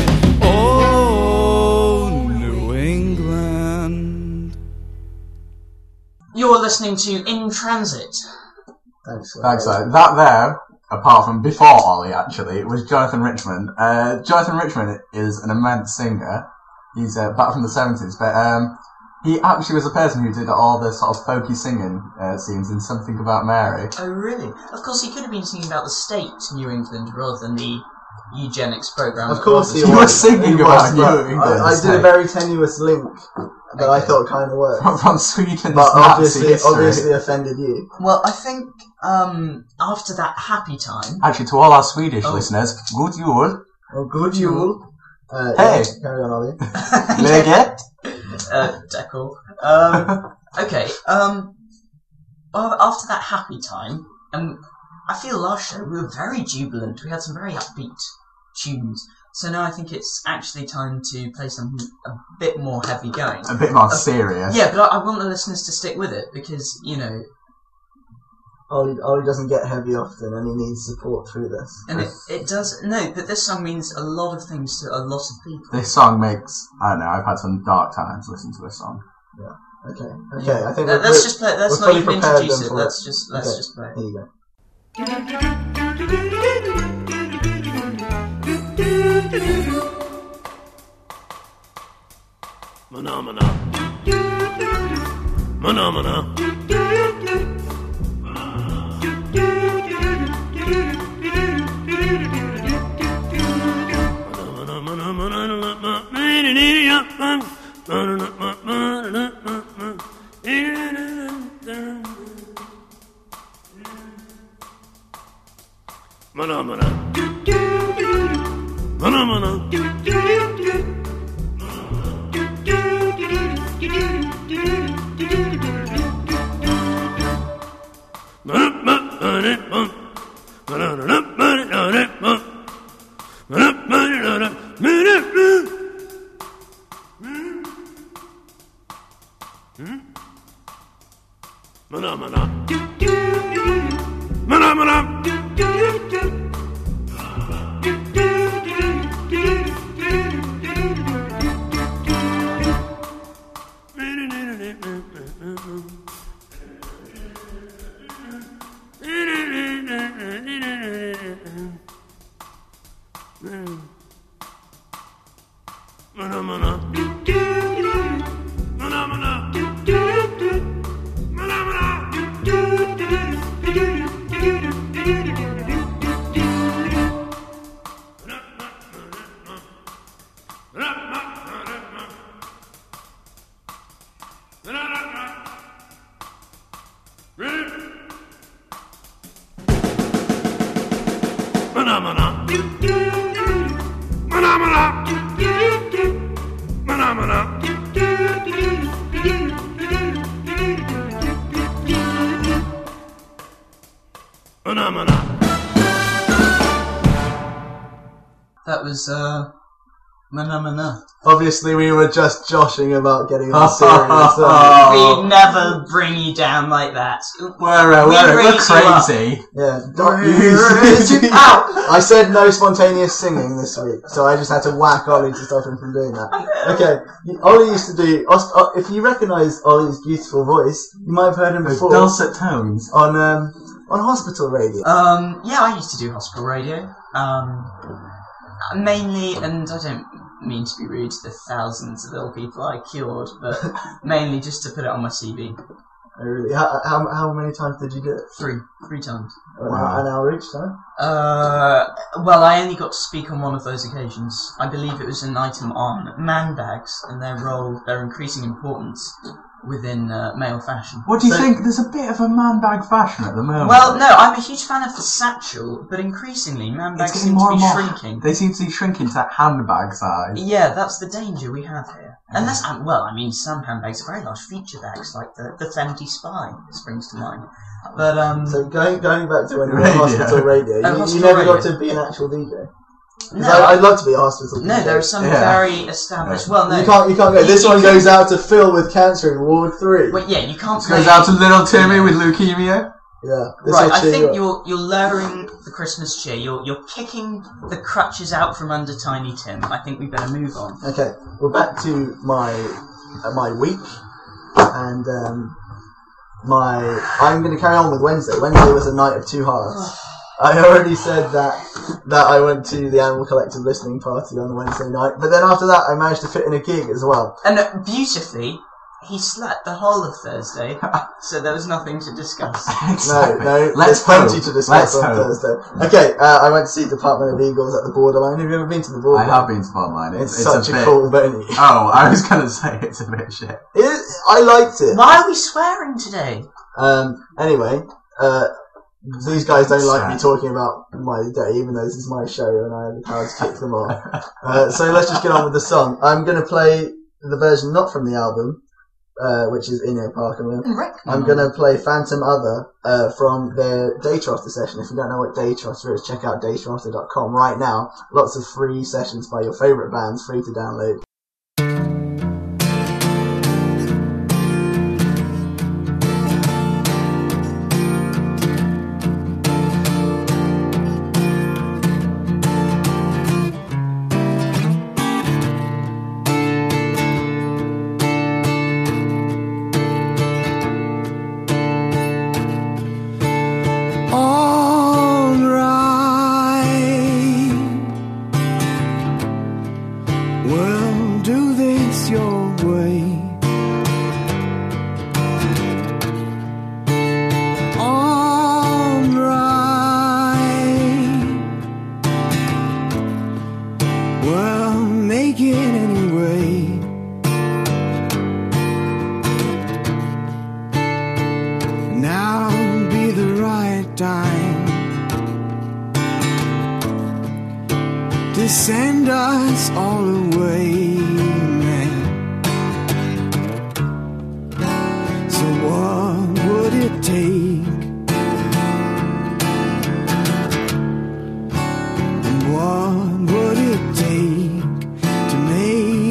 Oh, New England. You're listening to In Transit. Thanks. for Thanks, that. though. That there, apart from before Ollie, actually, it was Jonathan Richman. Uh, Jonathan Richman is an immense singer. He's uh, back from the seventies, but um, he actually was the person who did all the sort of folky singing uh, scenes in Something About Mary. Oh, really? Of course, he could have been singing about the state, New England, rather than the eugenics program. Of course he You was. were singing He about was, New but England I, I did state. a very tenuous link that I thought kind of worked. From, from Sweden's But Nazi obviously, history. obviously offended you. Well, I think um, after that happy time, Actually, to all our Swedish Oh. listeners, good jul, Oh, good Yule. Uh, Hey. yeah, carry on, Ollie. läget? uh, Deckle. Um, okay. Um, well, after that happy time, um, I feel last show we were very jubilant. We had some very upbeat tunes. So now I think it's actually time to play something a bit more heavy going. A bit more serious. Yeah, but I, I want the listeners to stick with it because, you know, Ollie, Ollie doesn't get heavy often and he needs support through this. and it, it does, no, but this song means a lot of things to a lot of people. This song makes, I don't know, I've had some dark times listening to this song. Okay, okay, I think Uh, we're, let's we're- just play, let's we're not fully even prepared introduce then it, for let's just, let's Okay. just play. Here you go. Phenomena. Phenomena. Phenomena. Phenomena. Mana mana. Mana mana. Mana mana. Mana mana. That was, uh, Mana Mana. Obviously, we were just joshing about getting on serious. Oh. We never bring you down like that. We're, uh, We we're, we're raise you up. crazy. Yeah, don't use Raise you up. I said no spontaneous singing this week, so I just had to whack Ollie to stop him from doing that. Okay, Ollie used to do. uh, If you recognise Ollie's beautiful voice, you might have heard him With before dulcet tones. on um, on hospital radio. Um, yeah, I used to do hospital radio. Um, mainly, and I don't mean to be rude to the thousands of ill people I cured, but mainly just to put it on my C V. Oh, really? How, how how many times did you do it? Three. Three times. An, Wow. hour, an hour each time? Uh, well, I only got to speak on one of those occasions. I believe it was an item on man bags and their role, their increasing importance within uh, male fashion. What do you So- think? There's a bit of a man bag fashion at the moment. Well, no, I'm a huge fan of the satchel, but increasingly man it's bags getting seem more to and be more. shrinking. They seem to be shrinking to handbag size. Yeah, that's the danger we have here. Unless, um, well, I mean, some handbags are very large feature bags, like the, the Fenty Spy springs to mind. But, um, So going going back to when you were on Radio. hospital radio, Oh, you, you hospital never radio. got to be an actual D J. 'Cause no, I, I'd love to be a hospital D J. no, there are some Yeah. very established, well, no. You can't you can't go. You- This you one can- goes out to Phil with cancer in Ward Three. Wait, yeah, you can't This play... goes out to little Timmy with leukemia. Yeah, this Right, will I cheer you think up. you're you're lowering the Christmas cheer. You're you're kicking the crutches out from under Tiny Tim. I think we better move on. Okay, we're back to my uh, my week, and um, my I'm going to carry on with Wednesday. Wednesday was a night of two halves. I already said that that I went to the Animal Collective listening party on the Wednesday night, but then after that I managed to fit in a gig as well. And uh, beautifully, he slept the whole of Thursday, so there was nothing to discuss. No, no, Let's there's plenty hope. to discuss Let's on hope. Thursday. Okay, uh, I went to see Department of Eagles at the Borderline. Have you ever been to the I Borderline? have been to Borderline. It's, It's, it's such a, a, bit. cool venue. Oh, I was gonna say it's a bit shit. It, I liked it. Why are we swearing today? Um, anyway, uh, these guys don't like me Sad. talking about my day, even though this is my show and I have the power to kick them off. Uh, so let's just get on with the song. I'm going to play the version not from the album, uh, which is Eno Parker. I'm going to play Phantom Other uh, from their Daytrotter session. If you don't know what Daytrotter is, check out daytrotter dot com right now. Lots of free sessions by your favourite bands, free to download. Alright, well, do this your way. Alright, well, make it anyway. Now be the right time to send us all away, man. So what would it take? And what would it take to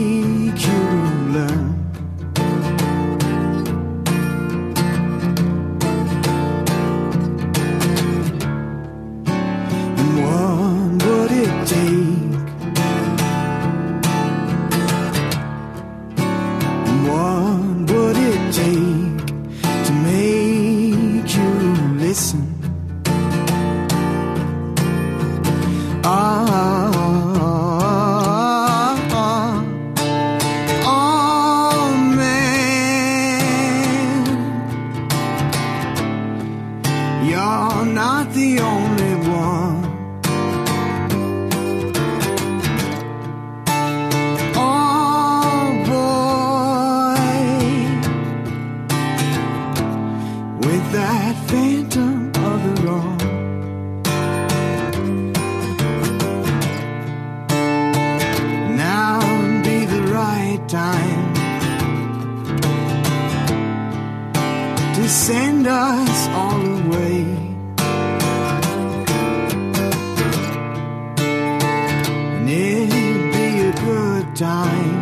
make you learn? to send us all away. And it'd be a good time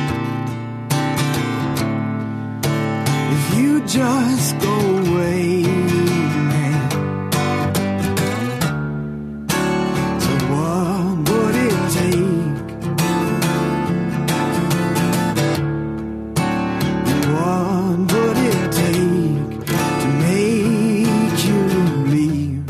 if you just go away, man. So what would it take? What would it take to make you leave?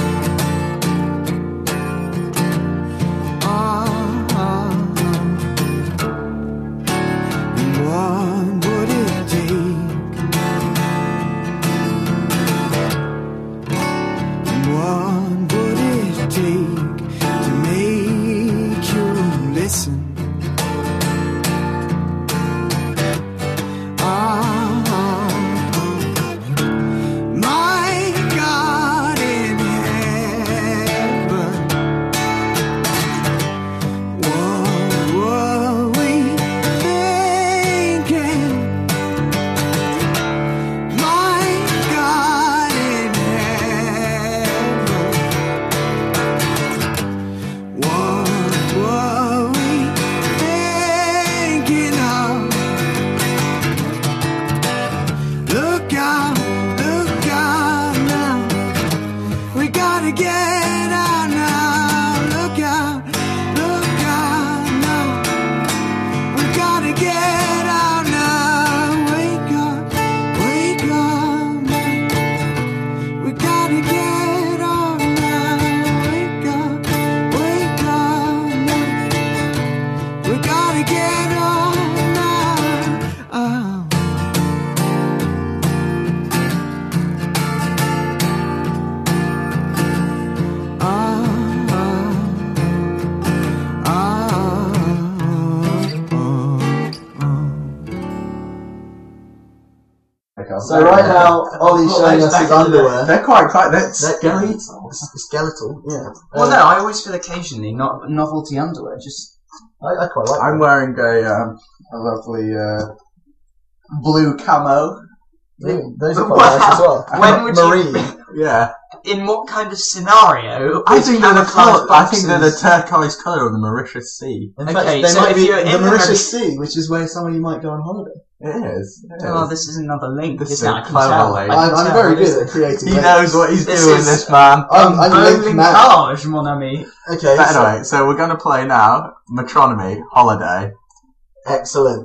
Ah, ah, ah. And what would it take? And what would it take to make you listen? My God in heaven, what were we thinking? My God in heaven, what were we thinking of? Look out, look out now. We gotta get out now. Look out, look out now. We gotta get out now. Wake up, wake up now. We gotta get out now. Wake up, wake up now. We gotta get out now. Oh. So right now, Ollie's showing us his underwear. They're quite quite. They're They're skeletal. Skeletal, yeah. Well, Um, no, I always feel occasionally not novelty underwear. Just I, I quite like I'm them. wearing a um, a lovely uh, blue camo. They- Those are quite nice as well. When would you- Marine. Yeah, in what kind of scenario? I is think they're the camouflage colour. I think they're the boxes- turquoise colour of the Mauritius Sea. In Okay, fact, they so might if be you're in the the Mauritius Sea, which is where some of you might go on holiday. It is. It is. Oh, this is another link. This isn't is it? a I can clever tell. link. I can I'm, I'm tell. very What is good it? at creating he links. knows what he's This doing. is- This man. I'm, I'm Beau link man. linkage, mon ami. Okay, But so- anyway, so we're going to play now. Metronomy Holiday. excellent.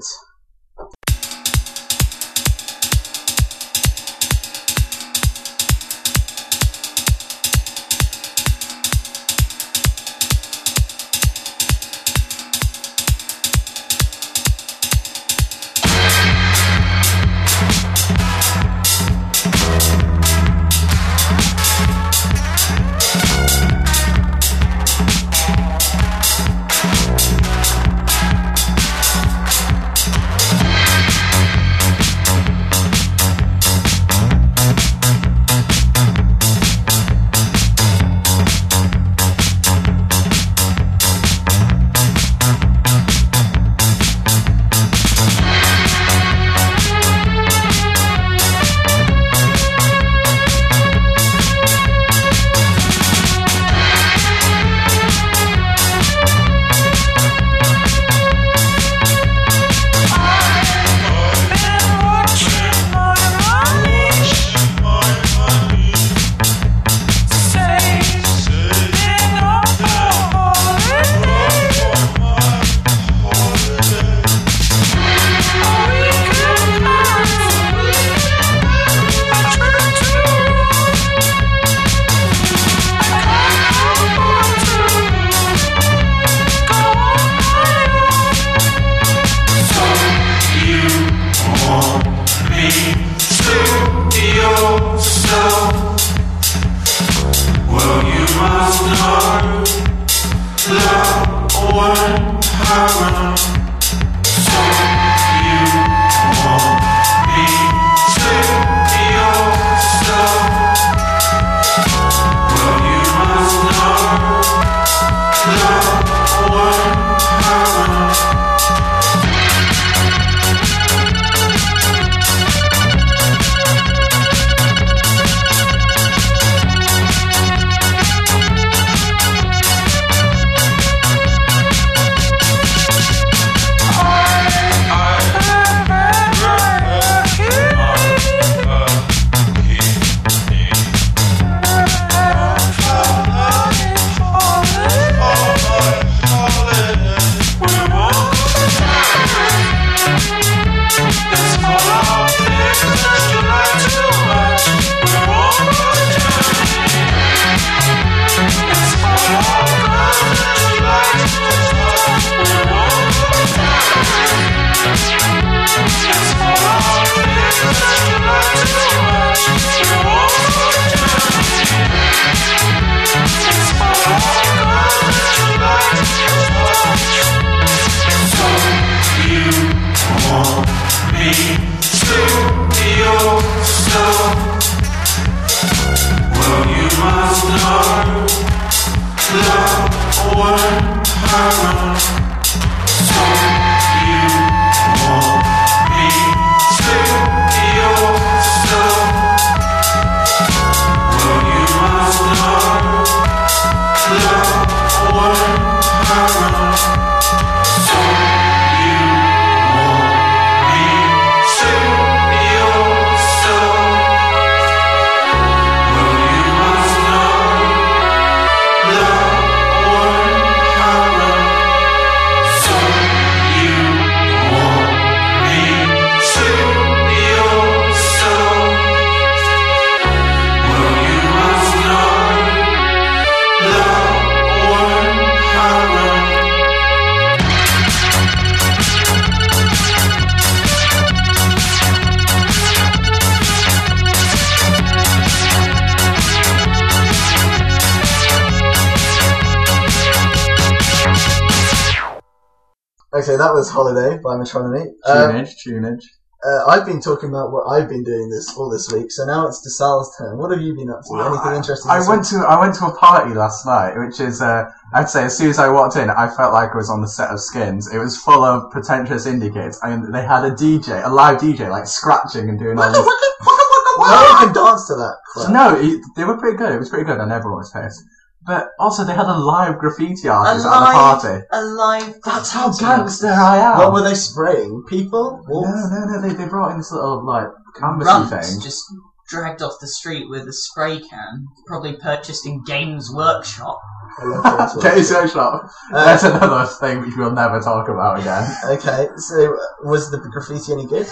that was Holiday by Metronomy. Um, Tunage, tunage. uh, I've been talking about what I've been doing this all this week, so now it's DeSal's turn. What have you been up to? Well, Anything I, interesting? I this went week? to I went to a party last night, which is uh, I'd say as soon as I walked in, I felt like I was on the set of Skins. It was full of pretentious indie kids, and they had a D J, a live D J, like scratching and doing all this. No one can dance to that. crap. No, it, they were pretty good. It was pretty good, and everyone was pissed. But also, they had a live graffiti A artist at the live, party. a live. That's how gangster I am. What were they spraying? People? No, Wolves? no, no. They, they brought in this little like canvassy Runts thing. just dragged off the street with a spray can, probably purchased in Games Workshop. I love Games Get Workshop. your shop. Uh, That's another thing which we'll never talk about again. Okay, so uh, was the graffiti any good?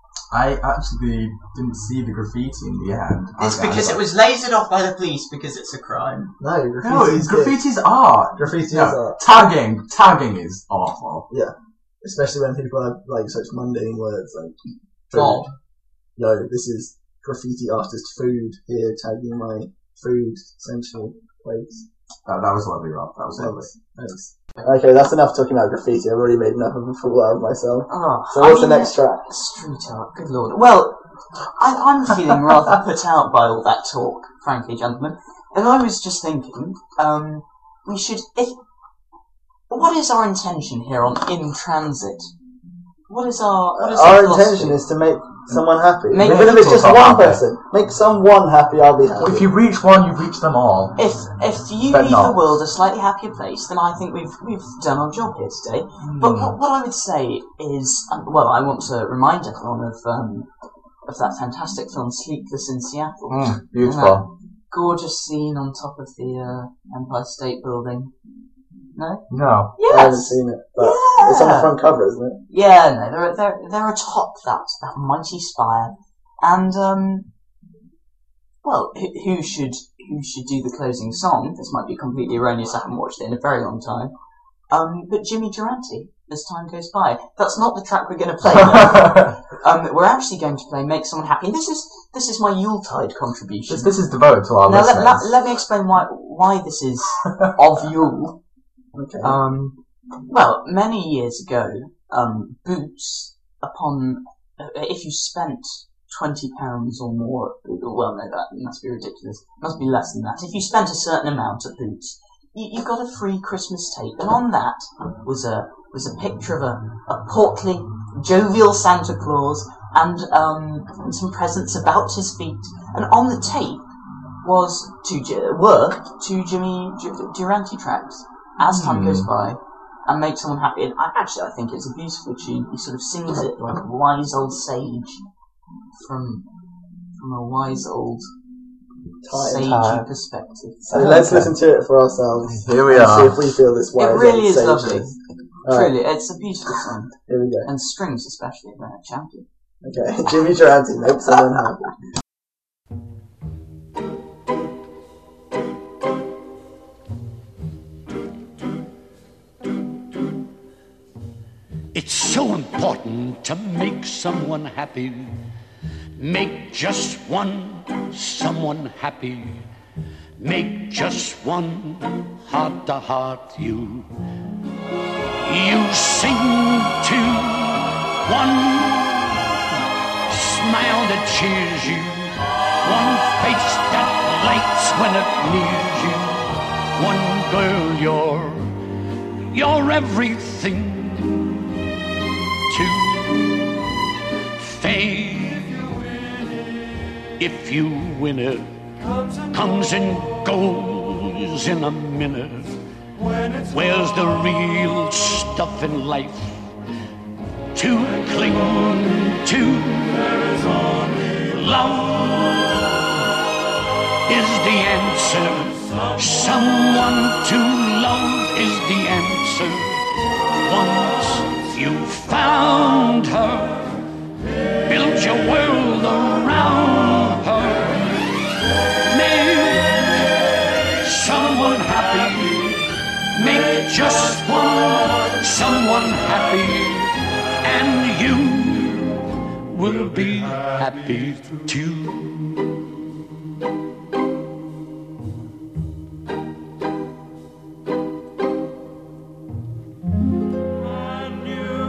I actually didn't see the graffiti in the end. It's I- I because was it was lasered off by the police because it's a crime. No, like, graffiti no, is it's good. graffiti's art. Graffiti No, is art. tagging, tagging is awful. Especially when people have like such mundane words like food. Bob. Yo, this is graffiti artist food here tagging my food essential place. That, that was lovely, Rob. That was lovely. Thanks. Okay, that's enough talking about graffiti. I've already made enough of a fool out of myself. Oh, So I what's the mean, next track? Street art, good lord. Well, I, I'm feeling rather put out by all that talk, frankly, gentlemen. And I was just thinking, um, we should. If, what is our intention here on In Transit? What is our. What is Our philosophy? intention is to make someone happy. Make Even if it's just people one happy. person. Make someone happy, I'll be happy. If you reach one, you reach them all. If if you But leave not. the world a slightly happier place, then I think we've we've done our job here today. But what, what I would say is, um, well, I want to remind everyone of um, of that fantastic film Sleepless in Seattle. Mm, beautiful. Gorgeous scene on top of the uh, Empire State Building. No? No. I haven't Yes! seen it, but Yeah! it's on the front cover, isn't it? Yeah, no, they're, they're, they're atop that, that mighty spire. And, um, well, who, who should who should do the closing song? This might be completely erroneous, I haven't watched it in a very long time. Um, but Jimmy Durante, As Time Goes By. That's not the track we're going to play now. um, we're actually going to play Make Someone Happy. And this is, this is my Yuletide contribution. This, this is devoted to our now, let, listeners. let, let me explain why, why this is of Yule. Okay. Um, well, many years ago, um, Boots, upon, uh, if you spent twenty pounds or more at Boots, well, no, that must be ridiculous. Must be less than that. If you spent a certain amount at Boots, you, you got a free Christmas tape, and on that was a, was a picture of a, a portly, jovial Santa Claus, and, um, and some presents about his feet, and on the tape was two, J- were two Jimmy J- Durante tracks. As Time Goes By, and Make Someone Happy. And I, actually, I think it's a beautiful tune. He sort of sings it like a wise old sage from from a wise old Time. sagey time. perspective. So let's listen to it for ourselves. Here we and are. see if we feel this way. It really is lovely. Alright, Truly, it's a beautiful song, here we go. and strings especially, they're champion. Okay, Jimmy Durante, Make Someone Happy. It's so important to make someone happy. Make just one someone happy. Make just one heart to heart you. You sing to one smile that cheers you. One face that lights when it nears you. One girl, you're, you're everything to fame. If you win it, comes and goes in a minute. Where's the real stuff in life to cling to? Love is the answer. Someone to love is the answer. Once you found her, build your world around her. Make someone happy. Make just one someone happy, and you will be happy too. I knew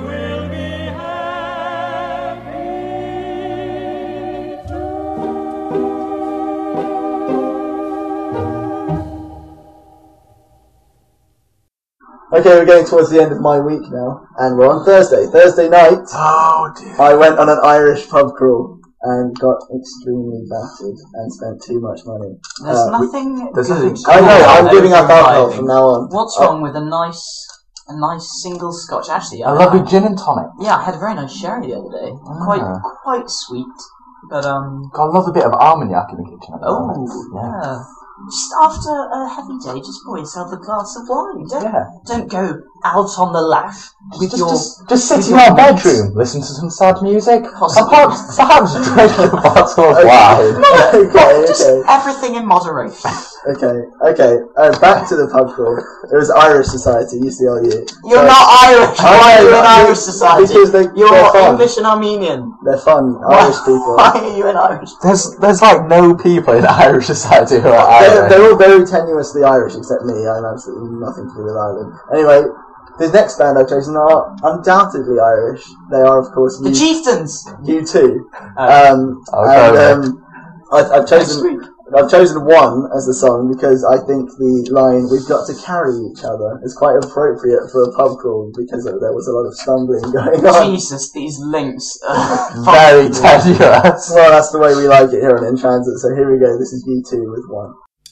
Okay, we're getting towards the end of my week now, and we're on Thursday. Thursday night, Oh dear. I went on an Irish pub crawl and got extremely battered and spent too much money. There's Uh, nothing. there's good nothing- I know, I'm about giving up alcohol overdriving. from now on. What's Uh, wrong with a nice, a nice single Scotch? Actually, I I love a gin and tonic. Yeah, I had a very nice sherry the other day. Quite, Ah. quite sweet, but um. God, I love a bit of Armagnac in the kitchen. At the Oh, moment. yeah. Just after a heavy day, just pour yourself a glass of wine. Don't, Yeah. don't go out on the laugh with Just, your. just, just sit with in your our mates. bedroom, listen to some sad music, Possibly. perhaps, perhaps drink a bottle of wine. okay, Just okay, everything in moderation. okay, okay. Uh, back to the pub crawl. It was Irish Society, U C L U. You're So- not Irish. I Why are you know, in but- Irish society? because they- You're they're fun. English and Armenian. They're fun, Why, Irish people. why are you in Irish? There's, there's like no people in Irish society who are They're, Irish. they're all very tenuously Irish, except me. I have absolutely nothing to do with Ireland. Anyway, the next band I've chosen are undoubtedly Irish. They are, of course, The U- Chieftains. U two. Uh, Um, Okay, and um, I, I've next chosen week. I've chosen one as the song because I think the line "We've got to carry each other" is quite appropriate for a pub crawl because there was a lot of stumbling going on. Jesus, these links. Are Very tenuous. Well, that's the way we like it here on In Transit. So here we go. This is U two with one.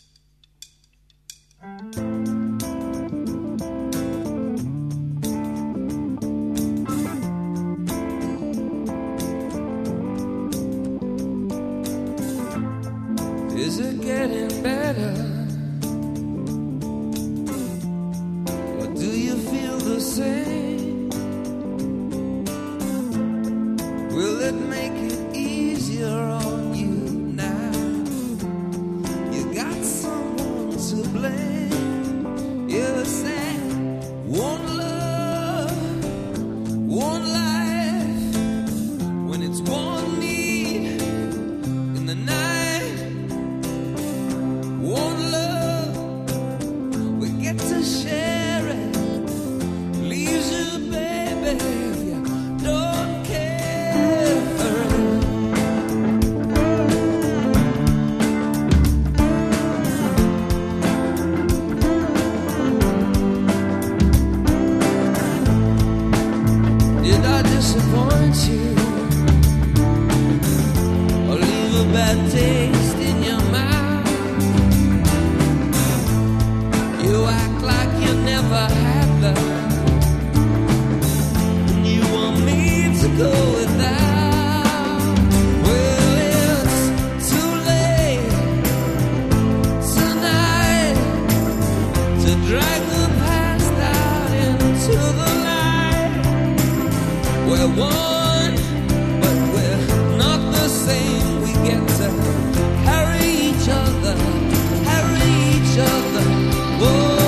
Is it getting better? Or do you feel the same? Will it make it easier on you now? You got someone to blame. You're saying one love, one life, when it's one need in the night. One love, we get to share it. Leaves you, baby, if you don't care for it. Did I disappoint you? Or leave a bad taste in your mouth? You act like you never had that, and you want me to go without. Well, it's too late tonight to drag the past out into the light. We're one, but we're not the same. We get to carry each other, carry each other. Whoa.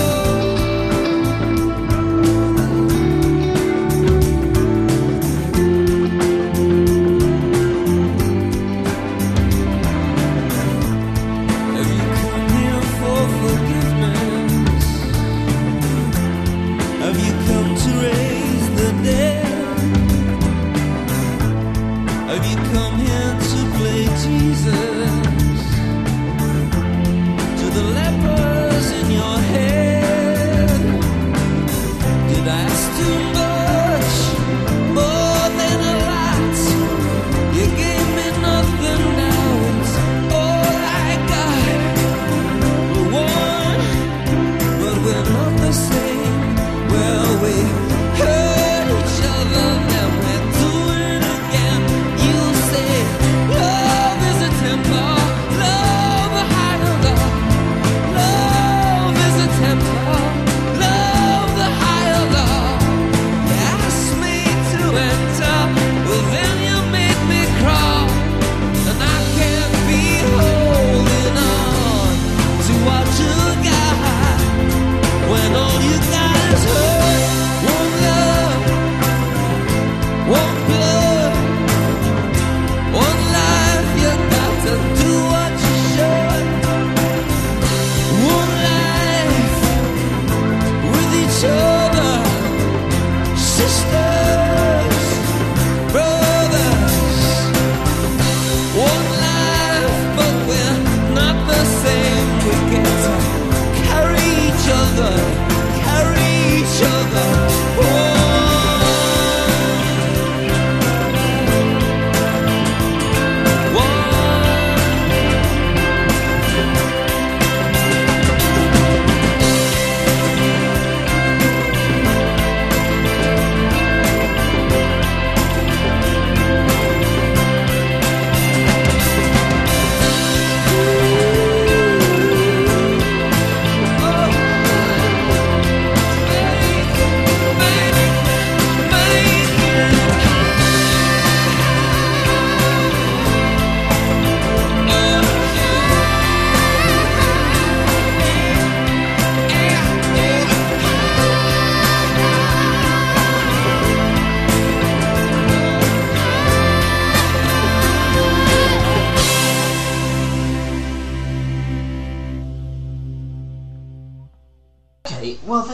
Have you come here for forgiveness? Have you come to raise the dead? Have you come here to play Jesus to the lepers in your head? Did I ask too much, more than a lot? You gave me nothing, now it's all I got. We're one, but we're not the same. Well, we hurt each other, then we do it again. You say love is a temper, love a high on the love is a temper.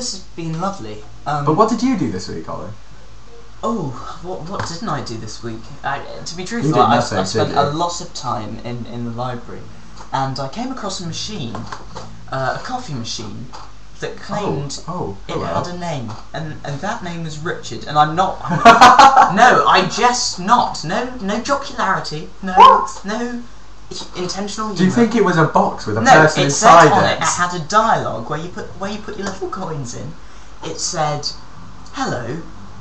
this has been lovely. Um, But what did you do this week, Ollie? Oh, what what didn't I do this week? I, to be truthful, did I, nothing, I spent did you? a lot of time in, in the library, and I came across a machine, uh, a coffee machine, that claimed Oh, oh it hello. had a name, and, and that name was Richard. And I'm not. I'm, no, I jest not. No, no jocularity. No, What? no intentional. Do you humour. think it was a box with a No, person it said inside on it? it. It had a dialogue where you put where you put your little coins in. It said, "Hello,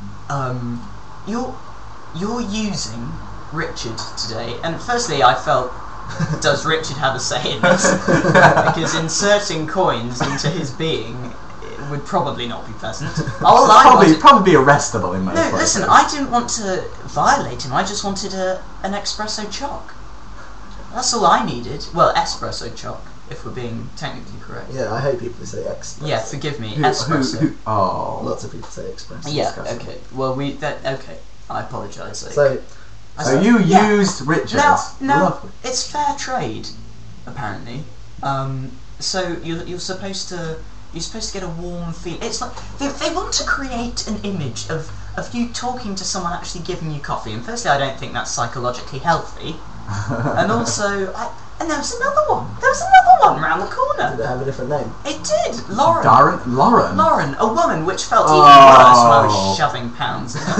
um, you're you're using Richard today." And firstly, I felt, does Richard have a say in this? Because inserting coins into his being it would probably not be pleasant. All I probably, wanted, probably be arrestable in most no, places. listen, I didn't want to violate him. I just wanted a an espresso choc. That's all I needed. Well, espresso choc, if we're being technically correct. Yeah, I hate people who say espresso. Yeah, forgive me, Who- espresso. who- who- oh. Lots of people say espresso. Yeah, disgusting. okay. Well, we that okay. I apologise. like, So, I So said- you yeah. used Richard's. Now, now Lovely. it's fair trade, apparently. Um, so you're you're supposed to you're supposed to get a warm feel. It's like they they want to create an image of of you talking to someone actually giving you coffee. And firstly, I don't think that's psychologically healthy. And also, I, and there was another one. There was another one round the corner. did it have a different name? It did, Lauren. Darren? Lauren? Lauren, a woman, which felt even Oh. worse when I was shoving pounds in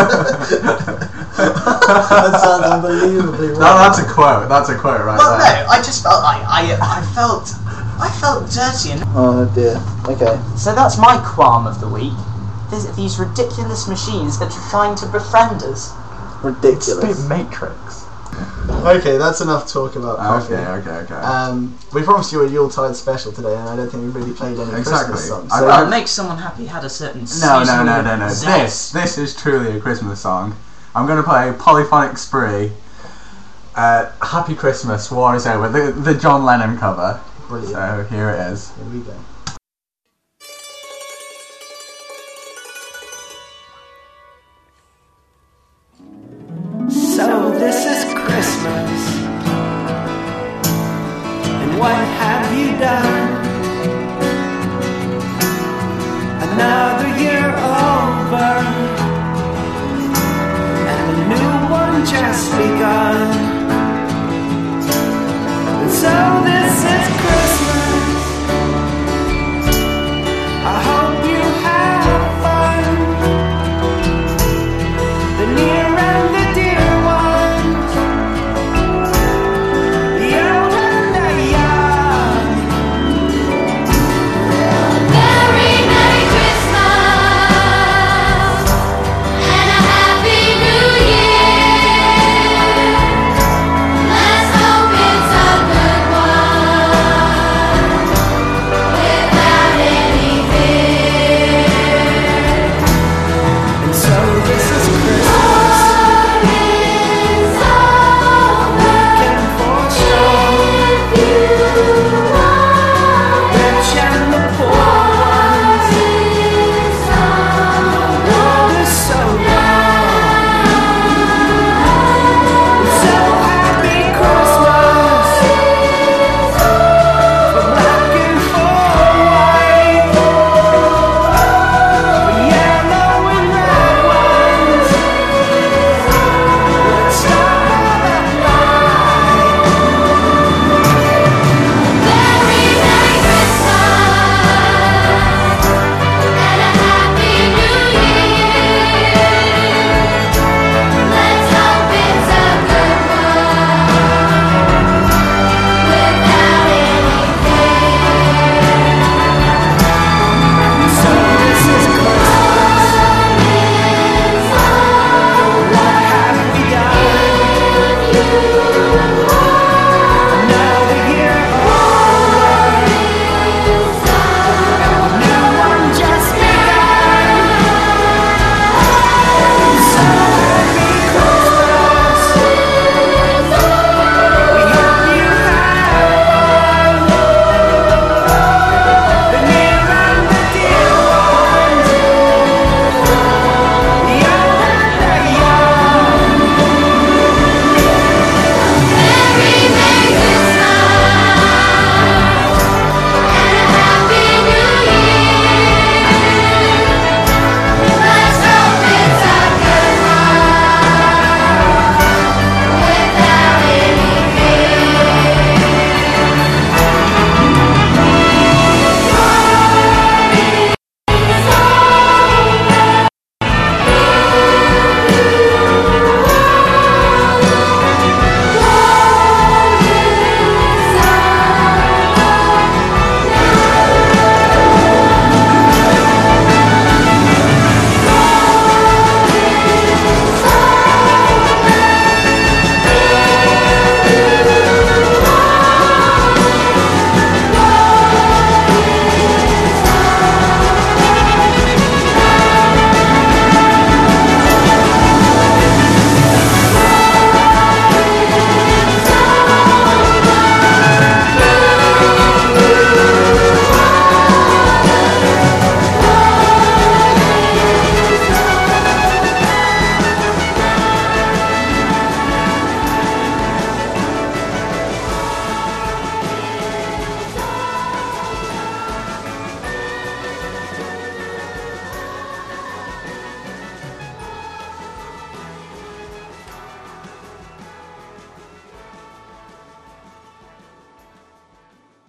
her. That sounds unbelievably wrong. No, that's a quote. That's a quote right Well, there. no, I just felt like I, I felt, I felt dirty, and Oh dear. Okay. so that's my qualm of the week. These, these ridiculous machines that are trying to befriend us. It's a bit Ridiculous. Matrix. Okay, that's enough talk about coffee. Okay, okay, okay. Um, we promised you a Yuletide special today, and I don't think we really played any Exactly. Christmas songs. I- So Well, it makes someone happy had a certain no, no, seasonal no, no, no. This, zest. this is truly a Christmas song. I'm going to play Polyphonic Spree. Uh, Happy Christmas, War is Over. The, the John Lennon cover. brilliant. So here it is. Here we go. So this is Christmas, and what have you done? Another year over, and a new one just begun. And so this is Christmas. I hope you have fun. The near and the dear ones, the old and the young.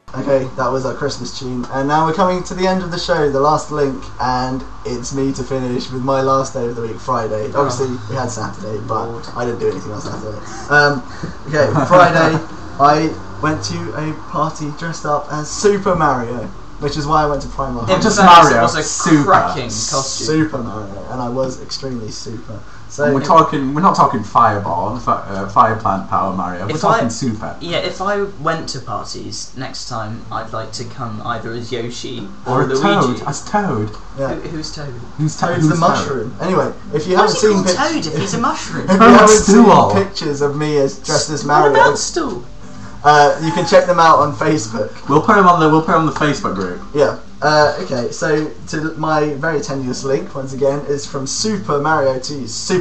Okay, that was our Christmas tune, and now we're coming to the end of the show, the last link, and it's me to finish with my last day of the week, Friday. Obviously, we had Saturday, but I didn't do anything on Saturday. Um, okay, Friday, I went to a party dressed up as Super Mario, which is why I went to Primark. It just was Mario, was a super. cracking costume. Super Mario, and I was extremely super. So And we're talking. We're not talking Fireball, fi- uh, Fire Plant Power Mario. We're If talking I- Super. Yeah, if I went to parties next time, I'd like to come either as Yoshi Or or, a Luigi. Toad. As Toad. yeah. Who, who's Toad? Who's Toad? Toad's the Who's mushroom. Anyway, if you Why haven't is he seen called pic- Toad if he's a mushroom? if you Toad haven't Stool. seen pictures of me as dressed as What Mario, about Stool? uh, you can check them out on Facebook. We'll put him on the. We'll put him on the Facebook group. Yeah. Uh, okay, so to my very tenuous link, once again, is from Super Mario to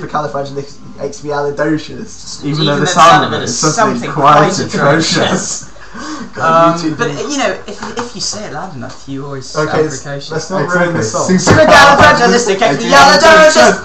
Supercalifragilisticexpialidocious. Even, Even though the the sound sound of of it it is is something, something quite quite atrocious. God, Um, YouTube But didn't- you know, if if you say it loud enough, you always okay, sound let's, precocious. let's not ruin the song. Supercalifragilisticexpialidocious.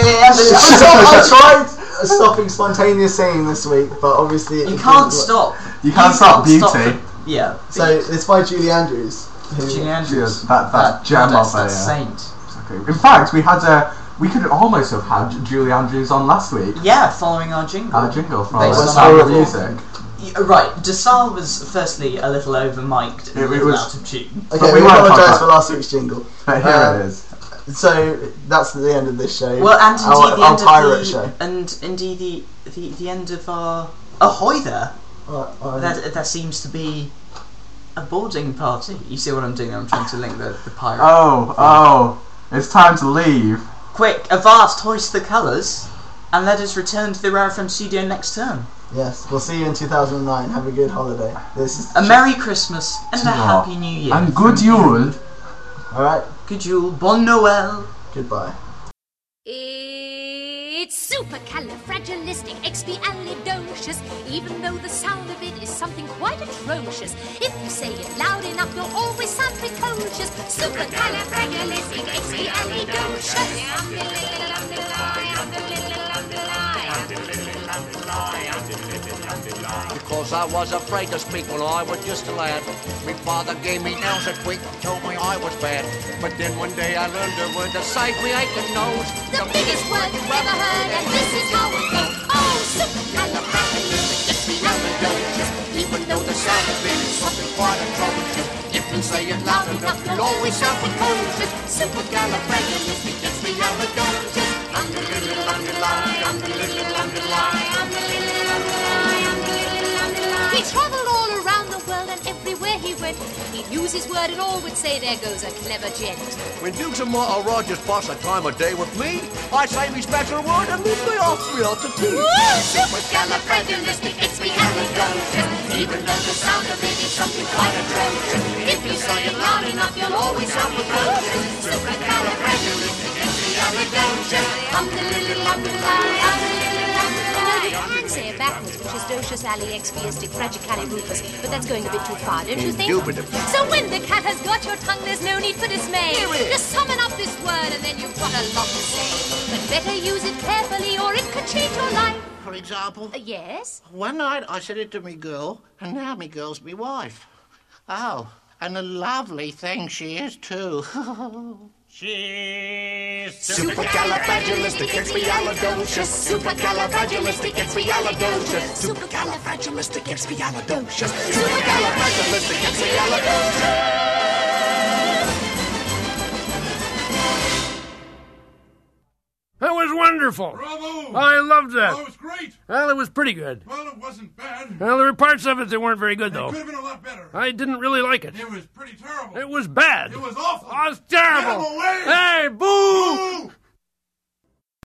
I tried stopping spontaneous singing this week, but obviously it You didn't can't work. stop. You can't stop beauty. the- yeah. So it's by Julie Andrews. who- Julie Andrews. That that gem that's, of a. that saint. Okay. In fact, we had a. We could almost have had Julie Andrews on last week. Yeah, following our jingle. Our jingle from Based uh, on Sound our- of Music. Yeah, right, Desal was firstly a little over mic'd and It- a it little was- out of tune. Okay, But we, we won't talk apologise about- for last week's jingle. But here Uh, it is. So that's the end of this show. Well, and indeed our, the our end pirate of the show. and indeed the, the the end of our ahoy there. Uh, uh, That that seems to be a boarding party. You see what I'm doing? I'm trying to link the the pirate. Oh, oh! It's time to leave. Quick, avast, hoist the colours, and let us return to the Rare F M studio next term. Yes, we'll see you in two thousand nine. Have a good holiday. This is A Merry Christmas and a Yeah. Happy New Year. And good Yule. all right. Good Yule, Bon Noel. Goodbye. It's supercalifragilisticexpialidocious, even though the sound of it is something quite atrocious. If you say it loud enough, you'll always sound precocious. Because I was afraid to speak when I was just a lad. My father gave me nails a tweak, told me I was bad. But then one day I learned a word to save me aching nose. The biggest word you've ever heard, and this is how it goes. Oh, supercalifragilisticexpialidocious, Even though the sound of it is something quite atrocious. If you say it loud enough, you'll always sound precocious. Supercalifragilisticexpialidocious. Underline, underline, underline, underline, underline. He travelled all around the world, and everywhere he went, he'd use his word and all would say, "There goes a clever gent." When Dukes and Martha Rogers pass a time of day with me, I say me special word and then they all thrill to tea. Supercalifragilisticexpialidocious, even though the sound of it is something quite atrocious. If you say it loud enough, you'll always sound precocious. Supercalifragilisticexpialidocious. Umdalilly, umdalilly, umdalilly, umdalilly. You can say it backwards, which is docious ali expiastic fragicalirufus, but that's going a bit too far, don't you think? Indubitably. So when the cat has got your tongue, there's no need for dismay. Here it is. Just summon up this word and then you've got a lot to say. But better use it carefully or it could change your life. For example, Uh, yes? one night I said it to me girl, and now me girl's me wife. Oh, and a lovely thing she is too. She's Supercalifragilisticexpialidocious. Supercalifragilisticexpialidocious. Supercalifragilisticexpialidocious. Supercalifragilisticexpialidocious. That was wonderful. Bravo! I loved that. Oh, it was great. Well, it was pretty good. Well, it wasn't bad. Well, there were parts of it that weren't very good, It though. could have been a lot better. I didn't really like it. It was pretty terrible. It was bad. It was awful. Oh, it was terrible. Get him away! Hey, boo! Boo!